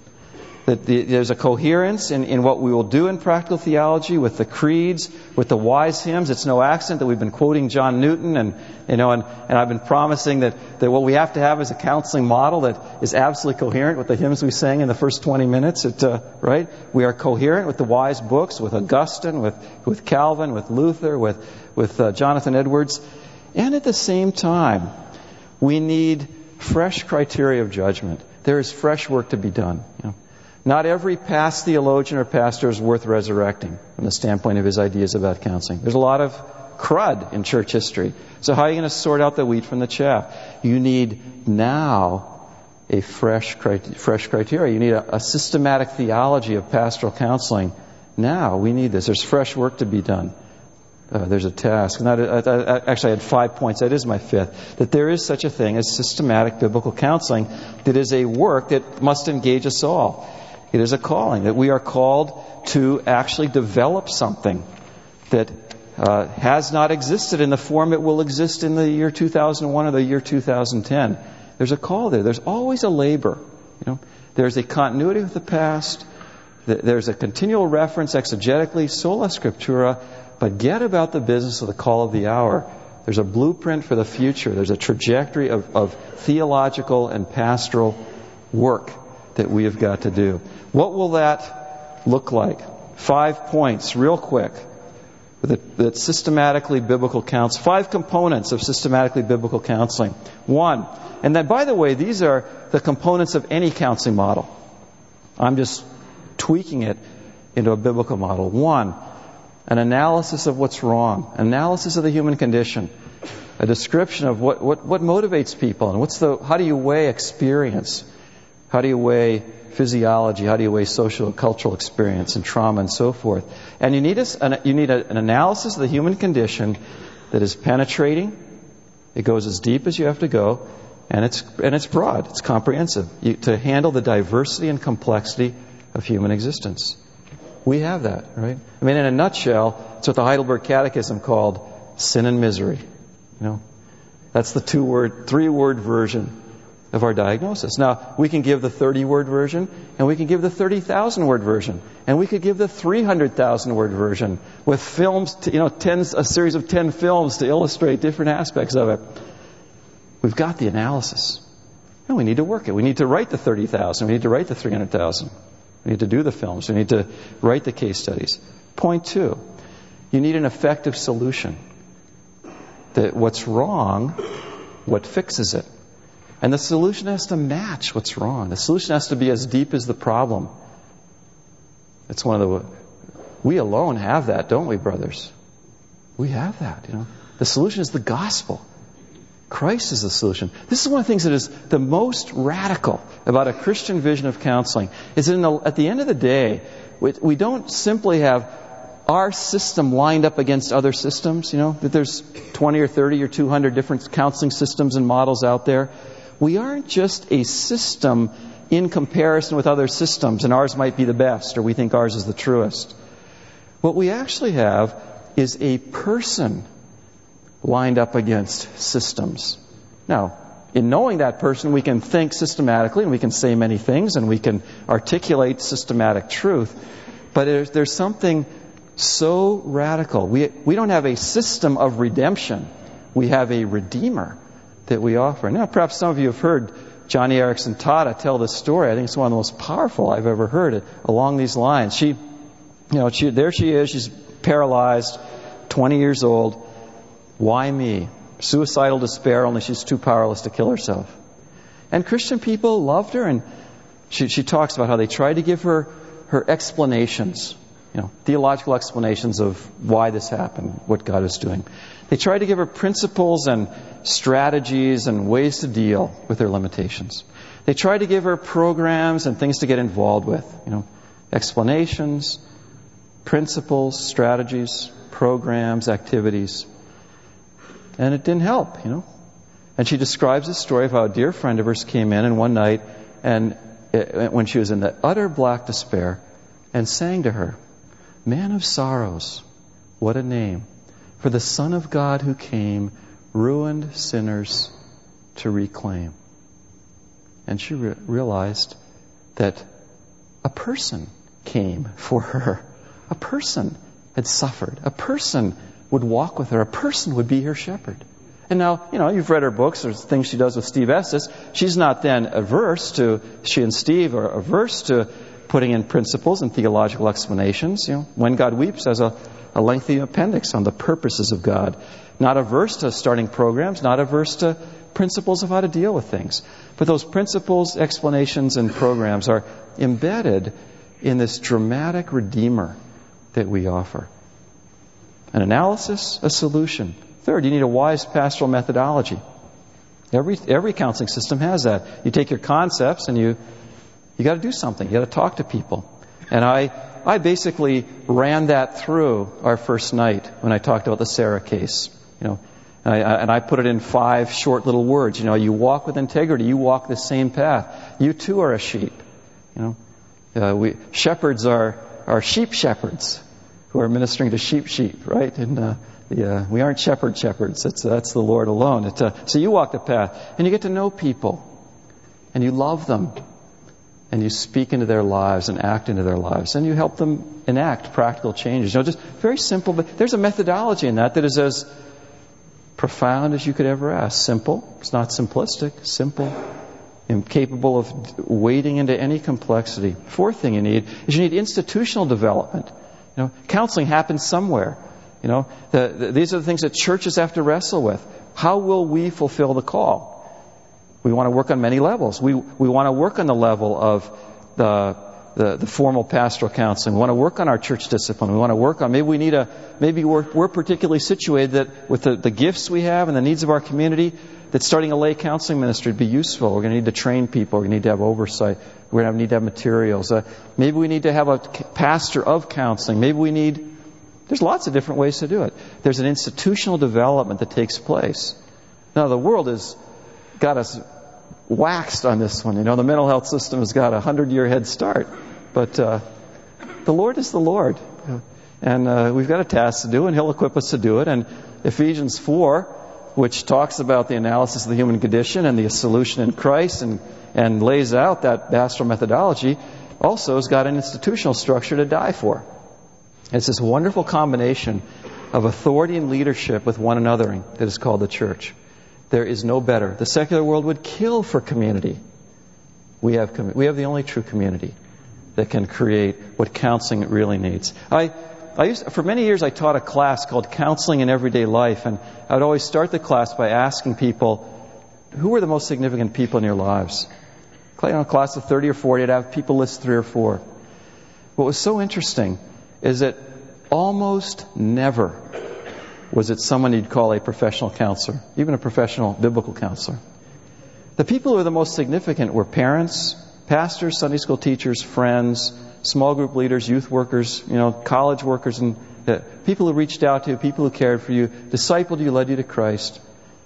There's a coherence in what we will do in practical theology with the creeds, with the wise hymns. It's no accident that we've been quoting John Newton and I've been promising that what we have to have is a counseling model that is absolutely coherent with the hymns we sang in the first 20 minutes. Right? We are coherent with the wise books, with Augustine, with Calvin, with Luther, with Jonathan Edwards. And at the same time, we need fresh criteria of judgment. There is fresh work to be done. Not every past theologian or pastor is worth resurrecting from the standpoint of his ideas about counseling. There's a lot of crud in church history. So how are you going to sort out the wheat from the chaff? You need now a fresh criteria. You need a systematic theology of pastoral counseling. Now we need this. There's fresh work to be done. There's a task. And actually, I had 5 points. That is my fifth. That there is such a thing as systematic biblical counseling that is a work that must engage us all. It is a calling, that we are called to actually develop something that has not existed in the form it will exist in the year 2001 or the year 2010. There's a call there. There's always a labor. There's a continuity with the past. There's a continual reference exegetically, sola scriptura, but get about the business of the call of the hour. There's a blueprint for the future. There's a trajectory of theological and pastoral work that we have got to do. What will that look like? 5 points, real quick, that systematically biblical counts. 5 components of systematically biblical counseling. 1, and then, by the way, these are the components of any counseling model. I'm just tweaking it into a biblical model. 1, an analysis of what's wrong, analysis of the human condition, a description of what motivates people, and how do you weigh experience, how do you weigh physiology, how do you weigh social and cultural experience and trauma and so forth. And you need an analysis of the human condition that is penetrating. It goes as deep as you have to go, and it's broad, it's comprehensive, to handle the diversity and complexity of human existence. We have that, right? I mean, in a nutshell, it's what the Heidelberg Catechism called sin and misery. That's the 3-word version of our diagnosis. Now, we can give the 30-word version, and we can give the 30,000-word version, and we could give the 300,000-word version with films, a series of 10 films to illustrate different aspects of it. We've got the analysis. And we need to work it. We need to write the 30,000. We need to write the 300,000. We need to do the films. We need to write the case studies. Point 2, you need an effective solution. That what's wrong, what fixes it? And the solution has to match what's wrong. The solution has to be as deep as the problem. It's we alone have that, don't we, brothers? We have that, The solution is the gospel. Christ is the solution. This is one of the things that is the most radical about a Christian vision of counseling, is that at the end of the day, we don't simply have our system lined up against other systems, that there's 20 or 30 or 200 different counseling systems and models out there. We aren't just a system in comparison with other systems, and ours might be the best, or we think ours is the truest. What we actually have is a person lined up against systems. Now, in knowing that person, we can think systematically, and we can say many things, and we can articulate systematic truth. But there's something so radical. We don't have a system of redemption. We have a Redeemer that we offer. Now, perhaps some of you have heard Johnny Erickson Tada tell this story. I think it's one of the most powerful I've ever heard along these lines. There she is. She's paralyzed, 20 years old. Why me? Suicidal despair, only she's too powerless to kill herself. And Christian people loved her, and she talks about how they tried to give her explanations, theological explanations of why this happened, what God is doing. They tried to give her principles and strategies and ways to deal with her limitations. They tried to give her programs and things to get involved with, explanations, principles, strategies, programs, activities. And it didn't help, And she describes a story of how a dear friend of hers came in and one night, and when she was in the utter black despair, and sang to her, "Man of sorrows, what a name, for the Son of God who came, ruined sinners to reclaim." And she realized that a person came for her. A person had suffered. A person would walk with her. A person would be her shepherd. And now, you've read her books. There's things she does with Steve Estes. She's not then she and Steve are averse to putting in principles and theological explanations. When God Weeps has a lengthy appendix on the purposes of God. Not averse to starting programs, not averse to principles of how to deal with things. But those principles, explanations, and programs are embedded in this dramatic Redeemer that we offer. An analysis, a solution. Third, you need a wise pastoral methodology. Every counseling system has that. You take your concepts and you got to do something. You got to talk to people. And I basically ran that through our first night when I talked about the Sarah case. And I put it in 5 short little words. You walk with integrity. You walk the same path. You too are a sheep. Shepherds are sheep shepherds who are ministering to sheep, right? And we aren't shepherds. That's the Lord alone. So you walk the path, and you get to know people, and you love them, and you speak into their lives and act into their lives, and you help them enact practical changes. Just very simple, but there's a methodology in that is as profound as you could ever ask. Simple. It's not simplistic. Simple. Incapable of wading into any complexity. Fourth thing you need institutional development. Counseling happens somewhere. These are the things that churches have to wrestle with. How will we fulfill the call? We want to work on many levels. We want to work on the level of the formal pastoral counseling. We want to work on our church discipline. We want to work on maybe we're particularly situated that with the gifts we have and the needs of our community, that starting a lay counseling ministry would be useful. We're going to need to train people. We're going to need to have oversight. We're going to need to have materials. Maybe we need to have a pastor of counseling. There's lots of different ways to do it. There's an institutional development that takes place. Now, the world has got us waxed on this one. The mental health system has got a 100-year head start. But the Lord is the Lord. And we've got a task to do, and He'll equip us to do it. And Ephesians 4 which talks about the analysis of the human condition and the solution in Christ and lays out that pastoral methodology, also has got an institutional structure to die for. It's this wonderful combination of authority and leadership with one another that is called the church. There is no better. The secular world would kill for community. We have the only true community that can create what counseling really needs. For many years I taught a class called Counseling in Everyday Life, and I would always start the class by asking people, who are the most significant people in your lives? In a class of 30 or 40, I'd have people list 3 or 4. What was so interesting is that almost never was it someone you'd call a professional counselor, even a professional biblical counselor. The people who were the most significant were parents, pastors, Sunday school teachers, friends, small group leaders, youth workers, college workers, and people who reached out to you, people who cared for you, discipled you, led you to Christ.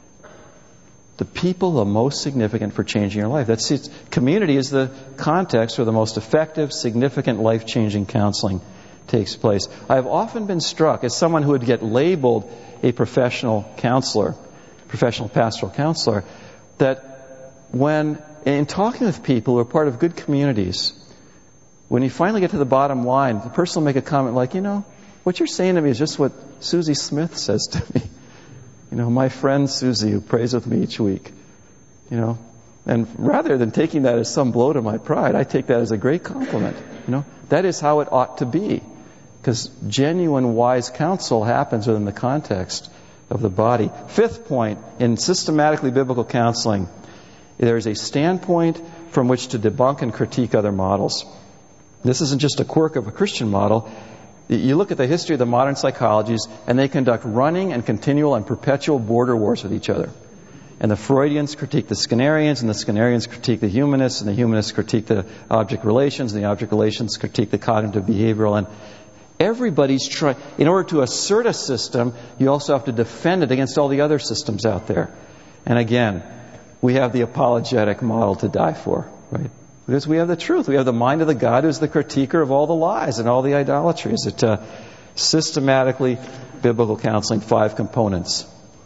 The people who are most significant for changing your life. Community is the context where the most effective, significant, life-changing counseling takes place. I have often been struck, as someone who would get labeled a professional counselor, professional pastoral counselor, that when, in talking with people who are part of good communities, when you finally get to the bottom line, the person will make a comment like, what you're saying to me is just what Susie Smith says to me. My friend Susie, who prays with me each week. And rather than taking that as some blow to my pride, I take that as a great compliment. That is how it ought to be. Because genuine, wise counsel happens within the context of the body. 5th point, in systematically biblical counseling, there is a standpoint from which to debunk and critique other models. This isn't just a quirk of a Christian model. You look at the history of the modern psychologies, and they conduct running and continual and perpetual border wars with each other. And the Freudians critique the Skinnerians, and the Skinnerians critique the humanists, and the humanists critique the object relations, and the object relations critique the cognitive behavioral. And everybody's trying, in order to assert a system, you also have to defend it against all the other systems out there. And again, we have the apologetic model to die for, right? Because we have the truth. We have the mind of the God who's the critiquer of all the lies and all the idolatries. Systematically biblical counseling, 5 components.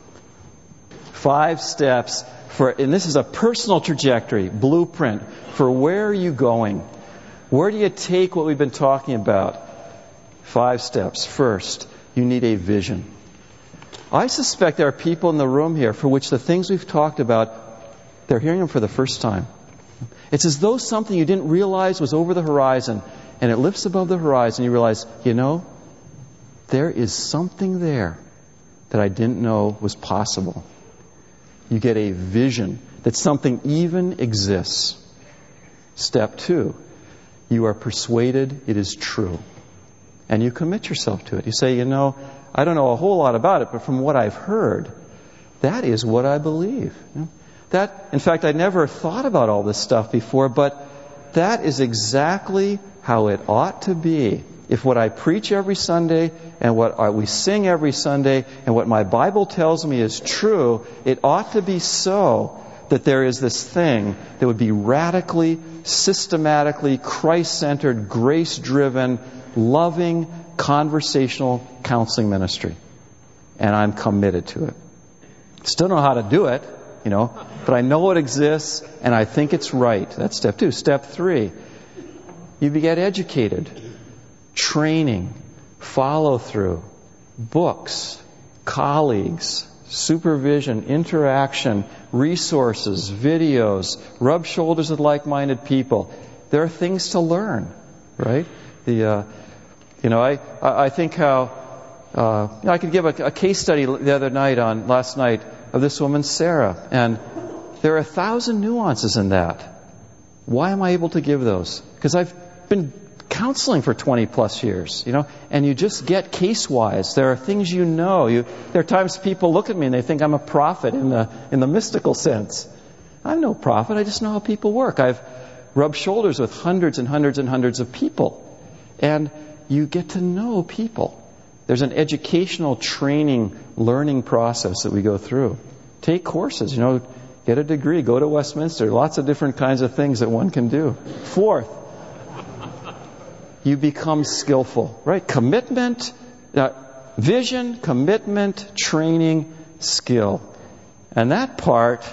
5 steps and this is a personal trajectory, blueprint for where are you going? Where do you take what we've been talking about? 5 steps. First, you need a vision. I suspect there are people in the room here for which the things we've talked about, they're hearing them for the first time. It's as though something you didn't realize was over the horizon, and it lifts above the horizon. You realize, there is something there that I didn't know was possible. You get a vision that something even exists. Step 2, you are persuaded it is true. And you commit yourself to it. You say, I don't know a whole lot about it, but from what I've heard, that is what I believe. In fact, I never thought about all this stuff before, but that is exactly how it ought to be. If what I preach every Sunday and what we sing every Sunday and what my Bible tells me is true, it ought to be so that there is this thing that would be radically, systematically, Christ-centered, grace-driven, loving, conversational counseling ministry. And I'm committed to it. Still don't know how to do it, but I know it exists and I think it's right. That's step 2. Step 3, you get educated. Training, follow-through, books, colleagues, supervision, interaction, resources, videos, rub shoulders with like-minded people. There are things to learn, right? I think how I could give a case study last night of this woman, Sarah, and there are 1,000 nuances in that. Why am I able to give those? Because I've been counseling for 20 plus years, and you just get case-wise. There are things there are times people look at me and they think I'm a prophet in the mystical sense. I'm no prophet, I just know how people work. I've rubbed shoulders with hundreds and hundreds and hundreds of people. And you get to know people. There's an educational training, learning process that we go through. Take courses, get a degree, go to Westminster, lots of different kinds of things that one can do. 4th, you become skillful, right? Commitment, vision, commitment, training, skill. And that part,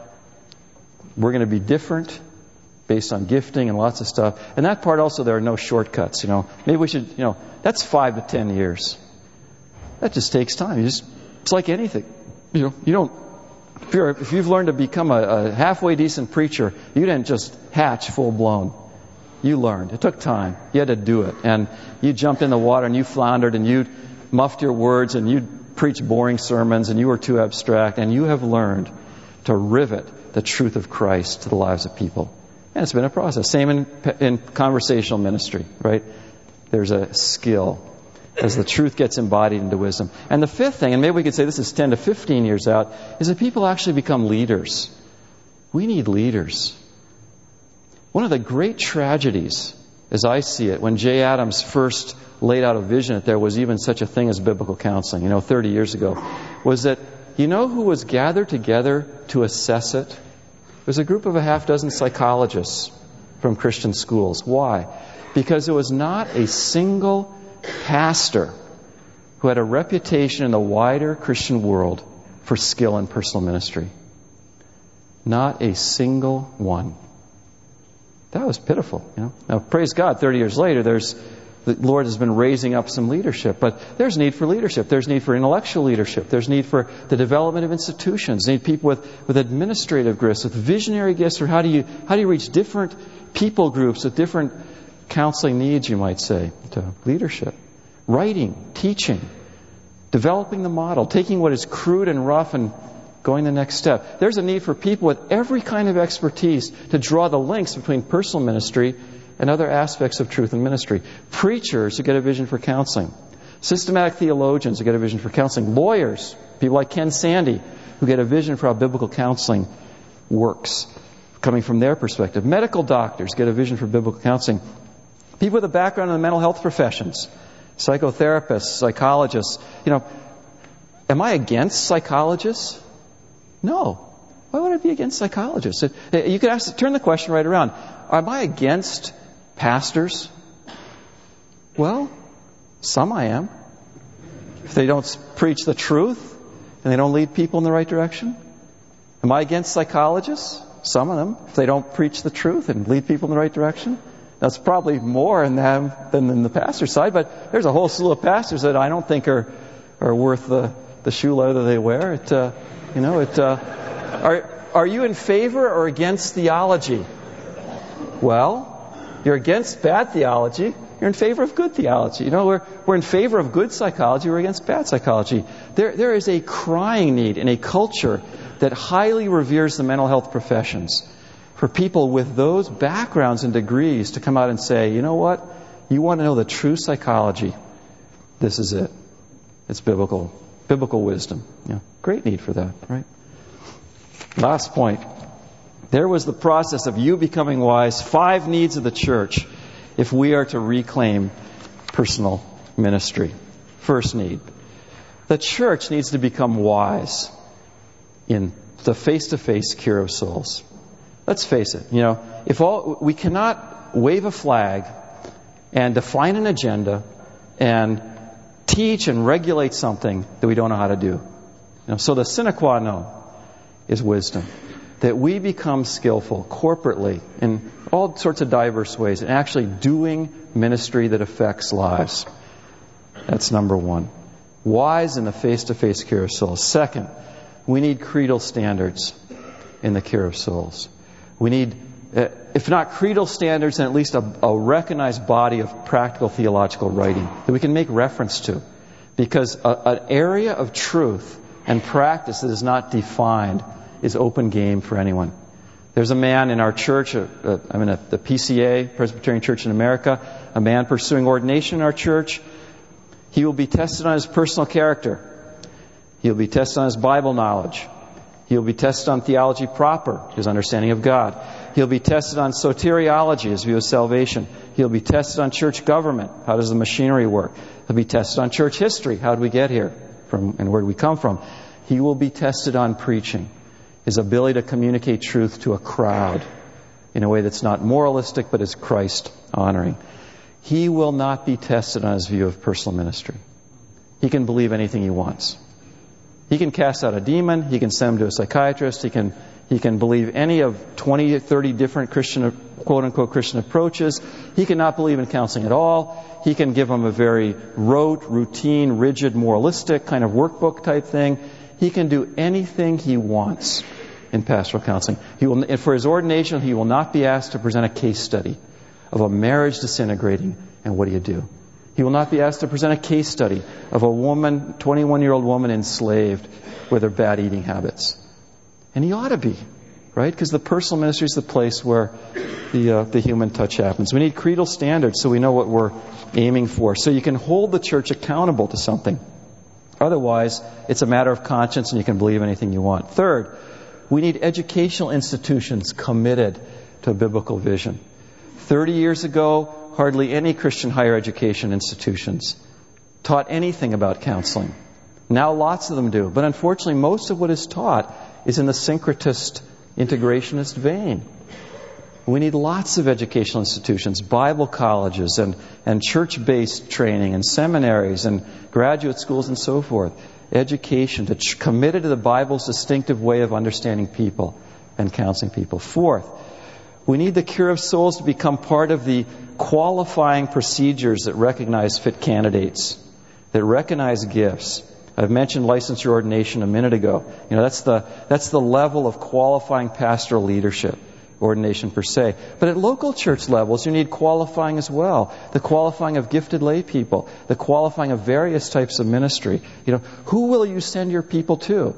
we're going to be different based on gifting and lots of stuff. And that part also, there are no shortcuts. Maybe we should, that's 5 to 10 years. That just takes time. It's like anything. You don't. If you've learned to become a halfway decent preacher, you didn't just hatch full blown. You learned. It took time. You had to do it. And you jumped in the water and you floundered and you muffed your words and you preached boring sermons and you were too abstract. And you have learned to rivet the truth of Christ to the lives of people. And it's been a process. Same in conversational ministry, right? There's a skill as the truth gets embodied into wisdom. And the fifth thing, and maybe we could say this is 10 to 15 years out, is that people actually become leaders. We need leaders. One of the great tragedies, as I see it, when Jay Adams first laid out a vision that there was even such a thing as biblical counseling, 30 years ago, was that, who was gathered together to assess it? It was a group of a half dozen psychologists from Christian schools. Why? Because there was not a single pastor who had a reputation in the wider Christian world for skill in personal ministry. Not a single one. That was pitiful. Now, praise God, 30 years later, the Lord has been raising up some leadership, but there's need for leadership. There's need for intellectual leadership. There's need for the development of institutions. There's need people with administrative gifts, with visionary gifts, or how do you reach different people groups with different counseling needs, you might say, to leadership. Writing, teaching, developing the model, taking what is crude and rough and going the next step. There's a need for people with every kind of expertise to draw the links between personal ministry and other aspects of truth and ministry. Preachers who get a vision for counseling. Systematic theologians who get a vision for counseling. Lawyers, people like Ken Sande, who get a vision for how biblical counseling works, coming from their perspective. Medical doctors get a vision for biblical counseling. People with a background in the mental health professions. Psychotherapists, psychologists. Am I against psychologists? No. Why would I be against psychologists? You could turn the question right around. Am I against pastors? Well, some I am. If they don't preach the truth and they don't lead people in the right direction. Am I against psychologists? Some of them. If they don't preach the truth and lead people in the right direction. That's probably more in them than in the pastor side, but there's a whole slew of pastors that I don't think are worth the shoe leather they wear. Are you in favor or against theology? Well, you're against bad theology. You're in favor of good theology. We're in favor of good psychology. We're against bad psychology. There is a crying need in a culture that highly reveres the mental health professions for people with those backgrounds and degrees to come out and say, you know what? You want to know the true psychology. This is it. It's biblical wisdom. Great need for that, right? Last point. There was the process of you becoming wise. 5 needs of the church if we are to reclaim personal ministry. First need. The church needs to become wise in the face-to-face cure of souls. Let's face it, we cannot wave a flag and define an agenda and teach and regulate something that we don't know how to do. So the sine qua non is wisdom. That we become skillful corporately in all sorts of diverse ways and actually doing ministry that affects lives. That's number one. Wise in the face-to-face cure of souls. Second, we need creedal standards in the cure of souls. We need, if not creedal standards, then at least a recognized body of practical theological writing that we can make reference to. Because an area of truth and practice that is not defined is open game for anyone. There's a man in our church, I'm in the PCA, Presbyterian Church in America, a man pursuing ordination in our church. He will be tested on his personal character. He'll be tested on his Bible knowledge. He'll be tested on theology proper, his understanding of God. He'll be tested on soteriology, his view of salvation. He'll be tested on church government. How does the machinery work? He'll be tested on church history. How did we get here? And where do we come from? He will be tested on preaching, his ability to communicate truth to a crowd in a way that's not moralistic but is Christ-honoring. He will not be tested on his view of personal ministry. He can believe anything he wants. He can cast out a demon. He can send him to a psychiatrist. He can believe any of 20 or 30 different Christian, quote-unquote Christian approaches. He cannot believe in counseling at all. He can give them a very rote, routine, rigid, moralistic kind of workbook type thing. He can do anything he wants in pastoral counseling. For his ordination, he will not be asked to present a case study of a marriage disintegrating, and what do you do? He will not be asked to present a case study of a woman, 21-year-old woman enslaved with her bad eating habits. And he ought to be, right? Because the personal ministry is the place where the human touch happens. We need creedal standards so we know what we're aiming for. So you can hold the church accountable to something. Otherwise, it's a matter of conscience and you can believe anything you want. Third, we need educational institutions committed to a biblical vision. 30 years ago, hardly any Christian higher education institutions taught anything about counseling. Now lots of them do. But unfortunately, most of what is taught is in the syncretist, integrationist vein. We need lots of educational institutions, Bible colleges and church-based training and seminaries and graduate schools and so forth. Education committed to the Bible's distinctive way of understanding people and counseling people. Fourth, we need the cure of souls to become part of the qualifying procedures that recognize fit candidates, that recognize gifts. I've mentioned licensure ordination a minute ago. That's the level of qualifying pastoral leadership, ordination per se. But at local church levels, you need qualifying as well. The qualifying of gifted lay people, the qualifying of various types of ministry. Who will you send your people to?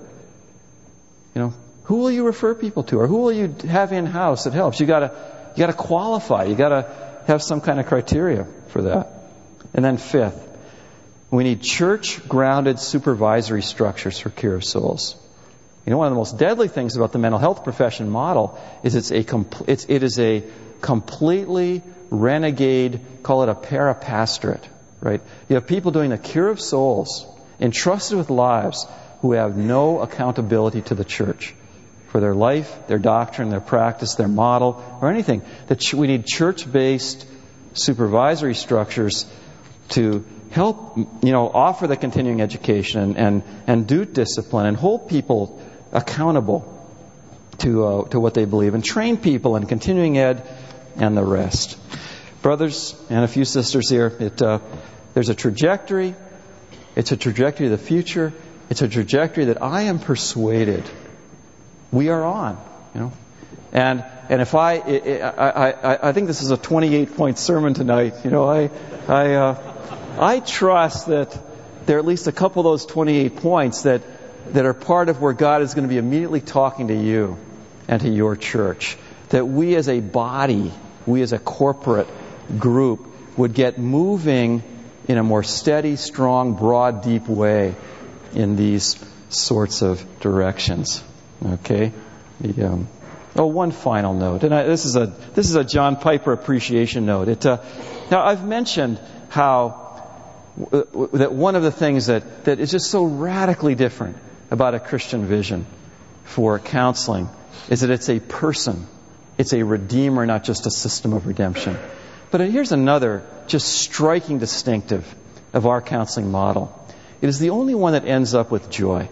Who will you refer people to, or who will you have in house that helps? You got to qualify. You got to have some kind of criteria for that. And then fifth, we need church-grounded supervisory structures for cure of souls. One of the most deadly things about the mental health profession model is it is a completely renegade, call it a parapastorate, right? You have people doing the cure of souls, entrusted with lives, who have no accountability to the church for their life, their doctrine, their practice, their model, or anything. We need church-based supervisory structures to help, offer the continuing education and do discipline and hold people accountable to what they believe and train people in continuing ed and the rest. Brothers and a few sisters here, there's a trajectory. It's a trajectory of the future. It's a trajectory that I am persuaded we are on. And if I think this is a 28-point sermon tonight. I trust that there are at least a couple of those 28 points that are part of where God is going to be immediately talking to you and to your church. That we as a body, we as a corporate group would get moving in a more steady, strong, broad, deep way in these sorts of directions. Okay? One final note. And this is a John Piper appreciation note. Now, I've mentioned how that one of the things that is just so radically different about a Christian vision for counseling is that it's a person. It's a redeemer, not just a system of redemption. But here's another just striking distinctive of our counseling model. It is the only one that ends up with joy.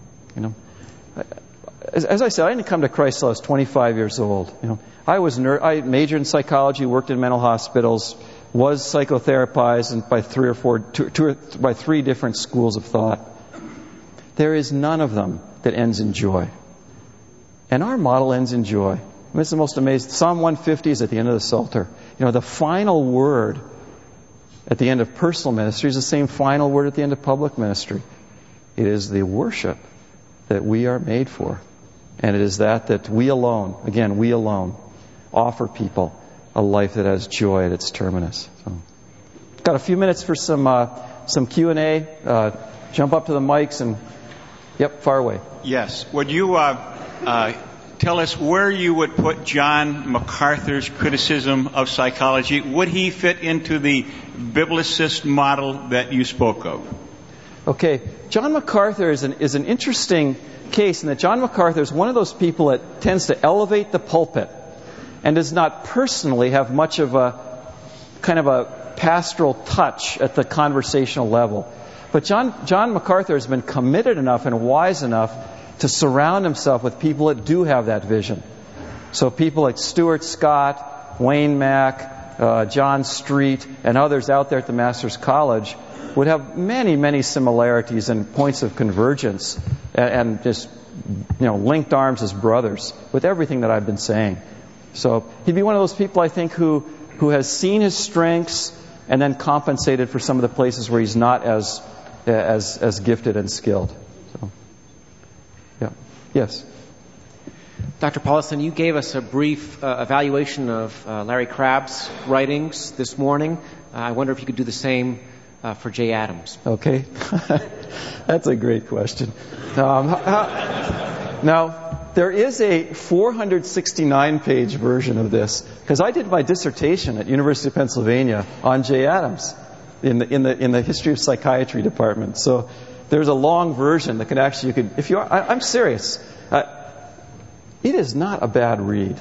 As I said, I didn't come to Christ until I was 25 years old. I majored in psychology, worked in mental hospitals, was psychotherapized by three different schools of thought. There is none of them that ends in joy. And our model ends in joy. It's the most amazing. Psalm 150 is at the end of the Psalter. The final word at the end of personal ministry is the same final word at the end of public ministry. It is the worship that we are made for. And it is that we alone, offer people a life that has joy at its terminus. So, got a few minutes for some Q&A. Jump up to the mics and, fire away. Yes. Would you tell us where you would put John MacArthur's criticism of psychology? Would he fit into the biblicist model that you spoke of? Okay. John MacArthur is an interesting case in that John MacArthur is one of those people that tends to elevate the pulpit and does not personally have much of a kind of a pastoral touch at the conversational level. But John MacArthur has been committed enough and wise enough to surround himself with people that do have that vision. So people like Stuart Scott, Wayne Mack, John Street, and others out there at the Master's College would have many, many similarities and points of convergence, and just, linked arms as brothers with everything that I've been saying. So he'd be one of those people, I think, who has seen his strengths and then compensated for some of the places where he's not as gifted and skilled. So, yeah. Yes. Dr. Paulison, you gave us a brief evaluation of Larry Crabb's writings this morning. I wonder if you could do the same for Jay Adams. Okay. That's a great question. Now, there is a 469-page version of this, because I did my dissertation at University of Pennsylvania on Jay Adams in the history of psychiatry department. So there's a long version that can actually, I'm serious. It is not a bad read.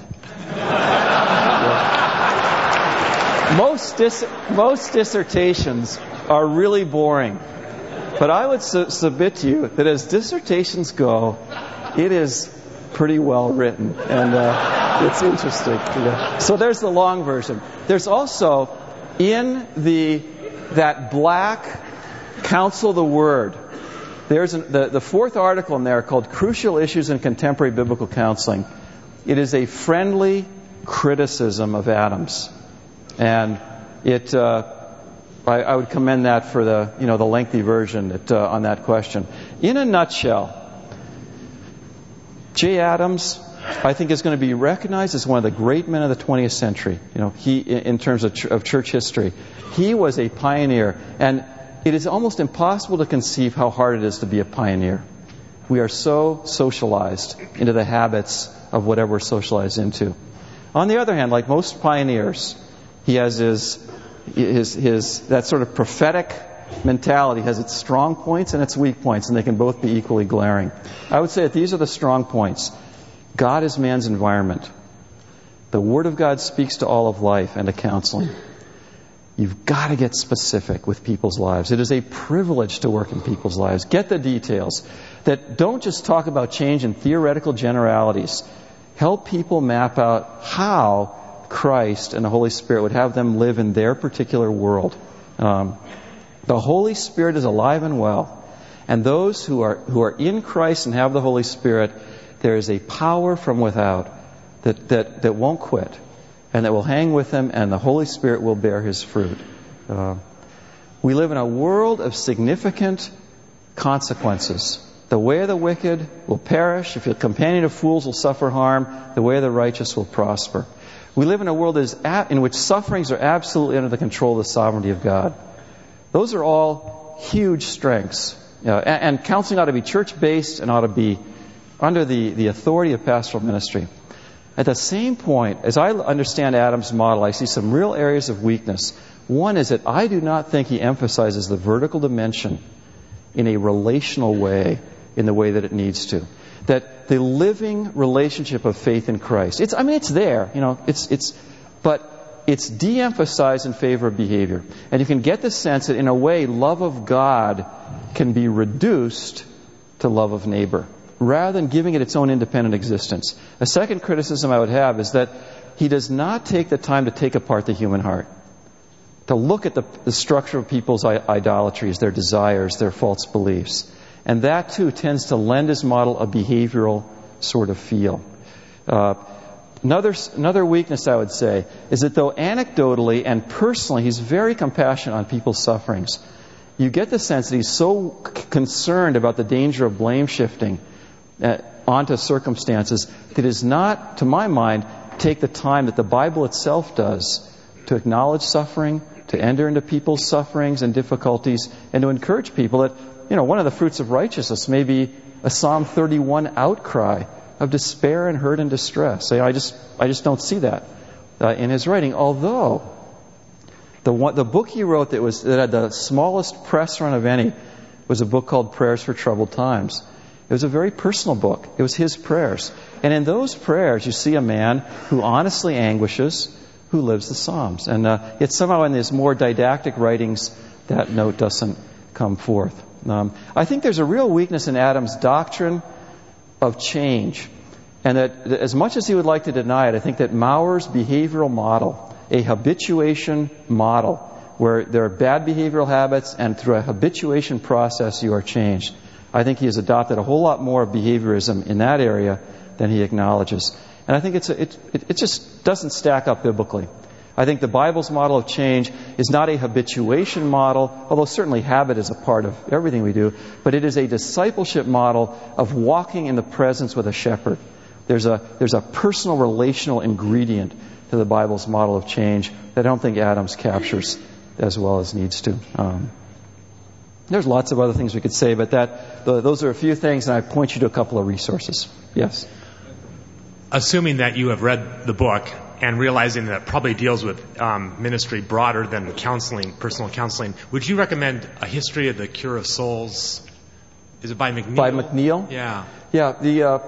Most dissertations are really boring. But I would submit to you that as dissertations go, it is pretty well written. And it's interesting. Yeah. So there's the long version. There's also, in that black Counsel the Word, there's the fourth article in there called Crucial Issues in Contemporary Biblical Counseling. It is a friendly criticism of Adams. And I would commend that for the lengthy version on that question. In a nutshell, Jay Adams, I think, is going to be recognized as one of the great men of the 20th century. He, in terms of church history, he was a pioneer, and it is almost impossible to conceive how hard it is to be a pioneer. We are so socialized into the habits of whatever we're socialized into. On the other hand, like most pioneers, he has his that sort of prophetic mentality has its strong points and its weak points, and they can both be equally glaring. I would say that these are the strong points. God is man's environment. The Word of God speaks to all of life and to counseling. You've got to get specific with people's lives. It is a privilege to work in people's lives. Get the details. That don't just talk about change in theoretical generalities. Help people map out how Christ and the Holy Spirit would have them live in their particular world. The Holy Spirit is alive and well. And those who are in Christ and have the Holy Spirit, there is a power from without that won't quit, and that will hang with them, and the Holy Spirit will bear His fruit. We live in a world of significant consequences. The way of the wicked will perish. If you're a companion of fools will suffer harm. The way of the righteous will prosper. We live in a world in which sufferings are absolutely under the control of the sovereignty of God. Those are all huge strengths. And counseling ought to be church-based and ought to be under the authority of pastoral ministry. At the same point, as I understand Adams' model, I see some real areas of weakness. One is that I do not think he emphasizes the vertical dimension in a relational way, in the way that it needs to. That the living relationship of faith in Christ, it's there, but it's de-emphasized in favor of behavior. And you can get the sense that in a way, love of God can be reduced to love of neighbor, rather than giving it its own independent existence. A second criticism I would have is that he does not take the time to take apart the human heart, to look at the structure of people's idolatries, their desires, their false beliefs. And that, too, tends to lend his model a behavioral sort of feel. Another weakness, I would say, is that though anecdotally and personally he's very compassionate on people's sufferings, you get the sense that he's so concerned about the danger of blame shifting onto circumstances that does not, to my mind, take the time that the Bible itself does to acknowledge suffering, to enter into people's sufferings and difficulties, and to encourage people that, one of the fruits of righteousness may be a Psalm 31 outcry of despair and hurt and distress. I just don't see that in his writing. Although the book he wrote that had the smallest press run of any was a book called Prayers for Troubled Times. It was a very personal book. It was his prayers. And in those prayers, you see a man who honestly anguishes, who lives the Psalms. And yet somehow in his more didactic writings, that note doesn't come forth. I think there's a real weakness in Adam's doctrine of change. And that as much as he would like to deny it, I think that Maurer's behavioral model, a habituation model, where there are bad behavioral habits and through a habituation process you are changed. I think he has adopted a whole lot more of behaviorism in that area than he acknowledges. And I think it just doesn't stack up biblically. I think the Bible's model of change is not a habituation model, although certainly habit is a part of everything we do, but it is a discipleship model of walking in the presence with a shepherd. There's a personal relational ingredient to the Bible's model of change that I don't think Adams captures as well as needs to. There's lots of other things we could say, but those are a few things, and I point you to a couple of resources. Yes? Assuming that you have read the book and realizing that it probably deals with ministry broader than counseling, personal counseling, would you recommend A History of the Cure of Souls? Is it by McNeil? By McNeil? Yeah. Yeah,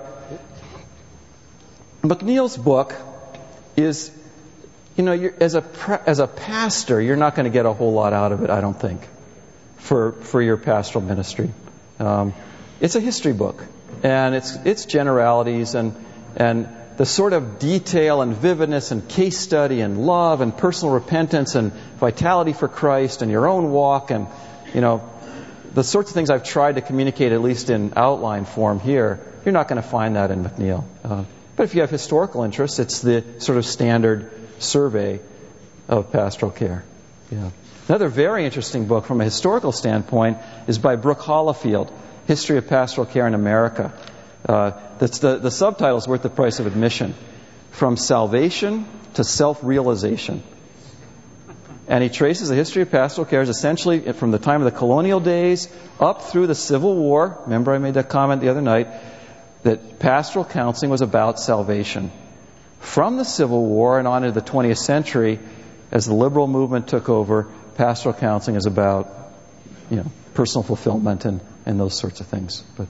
McNeil's book is, as a pastor, you're not going to get a whole lot out of it, I don't think, for your pastoral ministry. It's a history book, and it's generalities and the sort of detail and vividness and case study and love and personal repentance and vitality for Christ and your own walk and, the sorts of things I've tried to communicate, at least in outline form here, you're not going to find that in McNeil. But if you have historical interests, it's the sort of standard survey of pastoral care. Yeah. Another very interesting book from a historical standpoint is by Brooke Hollifield, History of Pastoral Care in America. The subtitle is worth the price of admission. From Salvation to Self-Realization. And he traces the history of pastoral care essentially from the time of the colonial days up through the Civil War. Remember I made that comment the other night, that pastoral counseling was about salvation. From the Civil War and on into the 20th century, as the liberal movement took over, pastoral counseling is about, personal fulfillment and those sorts of things. But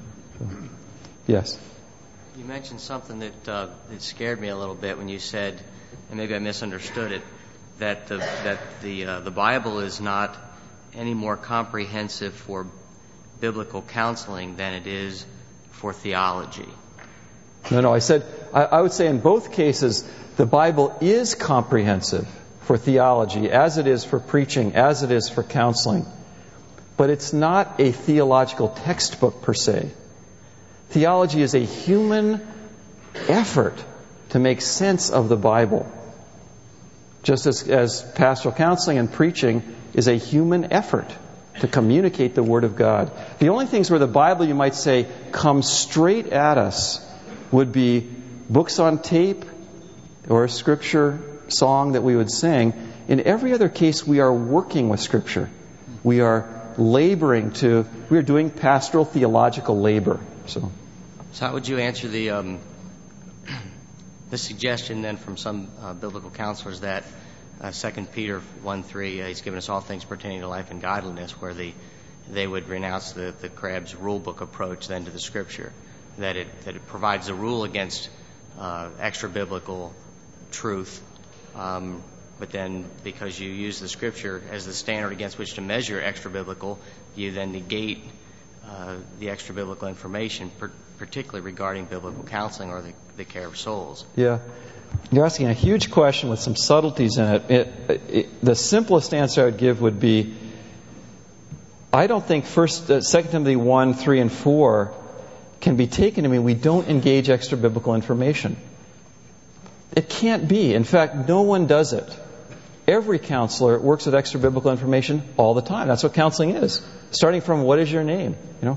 yes. You mentioned something that scared me a little bit when you said, and maybe I misunderstood it, that the Bible is not any more comprehensive for biblical counseling than it is for theology. No, I said, I would say in both cases, the Bible is comprehensive for theology, as it is for preaching, as it is for counseling. But it's not a theological textbook per se. Theology is a human effort to make sense of the Bible. Just as pastoral counseling and preaching is a human effort to communicate the Word of God. The only things where the Bible, you might say, comes straight at us would be books on tape or a Scripture song that we would sing. In every other case, we are working with Scripture. We are we are doing pastoral theological labor. So how would you answer the suggestion then from some biblical counselors that 2 Peter 1:3, he's given us all things pertaining to life and godliness, where they would renounce the Crabb's rule book approach then to the Scripture, that it provides a rule against extra biblical truth, but then because you use the Scripture as the standard against which to measure extra biblical, you then negate the extra biblical information, particularly regarding biblical counseling or the care of souls. Yeah. You're asking a huge question with some subtleties in it. The simplest answer I would give would be, I don't think 2 Timothy 1, 3, and 4 can be taken to mean we don't engage extra biblical information. It can't be. In fact, no one does it. Every counselor works with extra biblical information all the time. That's what counseling is. Starting from what is your name,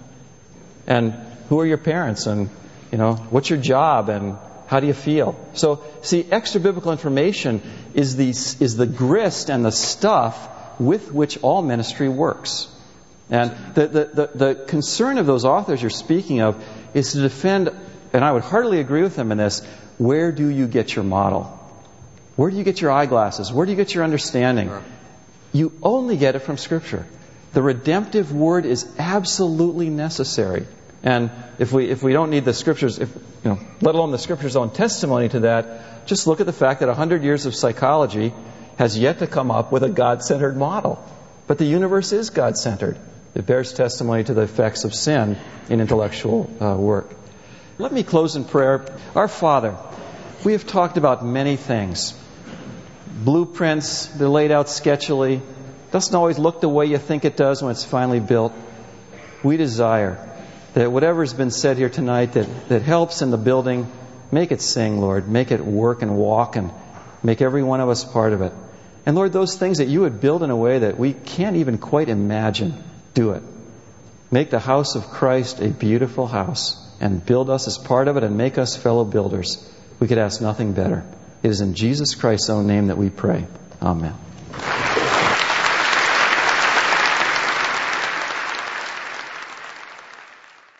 and who are your parents, and what's your job, and how do you feel? So, see, extra biblical information is the grist and the stuff with which all ministry works. And the concern of those authors you're speaking of is to defend, and I would heartily agree with them in this, where do you get your model? Where do you get your eyeglasses? Where do you get your understanding? Sure. You only get it from Scripture. The redemptive word is absolutely necessary. And if we don't need the Scriptures, let alone the Scripture's own testimony to that, just look at the fact that 100 years of psychology has yet to come up with a God-centered model. But the universe is God-centered. It bears testimony to the effects of sin in intellectual work. Let me close in prayer. Our Father, we have talked about many things. Blueprints, they're laid out sketchily. Doesn't always look the way you think it does when it's finally built. We desire that whatever's been said here tonight that helps in the building, make it sing, Lord. Make it work and walk and make every one of us part of it. And Lord, those things that you would build in a way that we can't even quite imagine, do it. Make the house of Christ a beautiful house and build us as part of it and make us fellow builders. We could ask nothing better. It is in Jesus Christ's own name that we pray. Amen.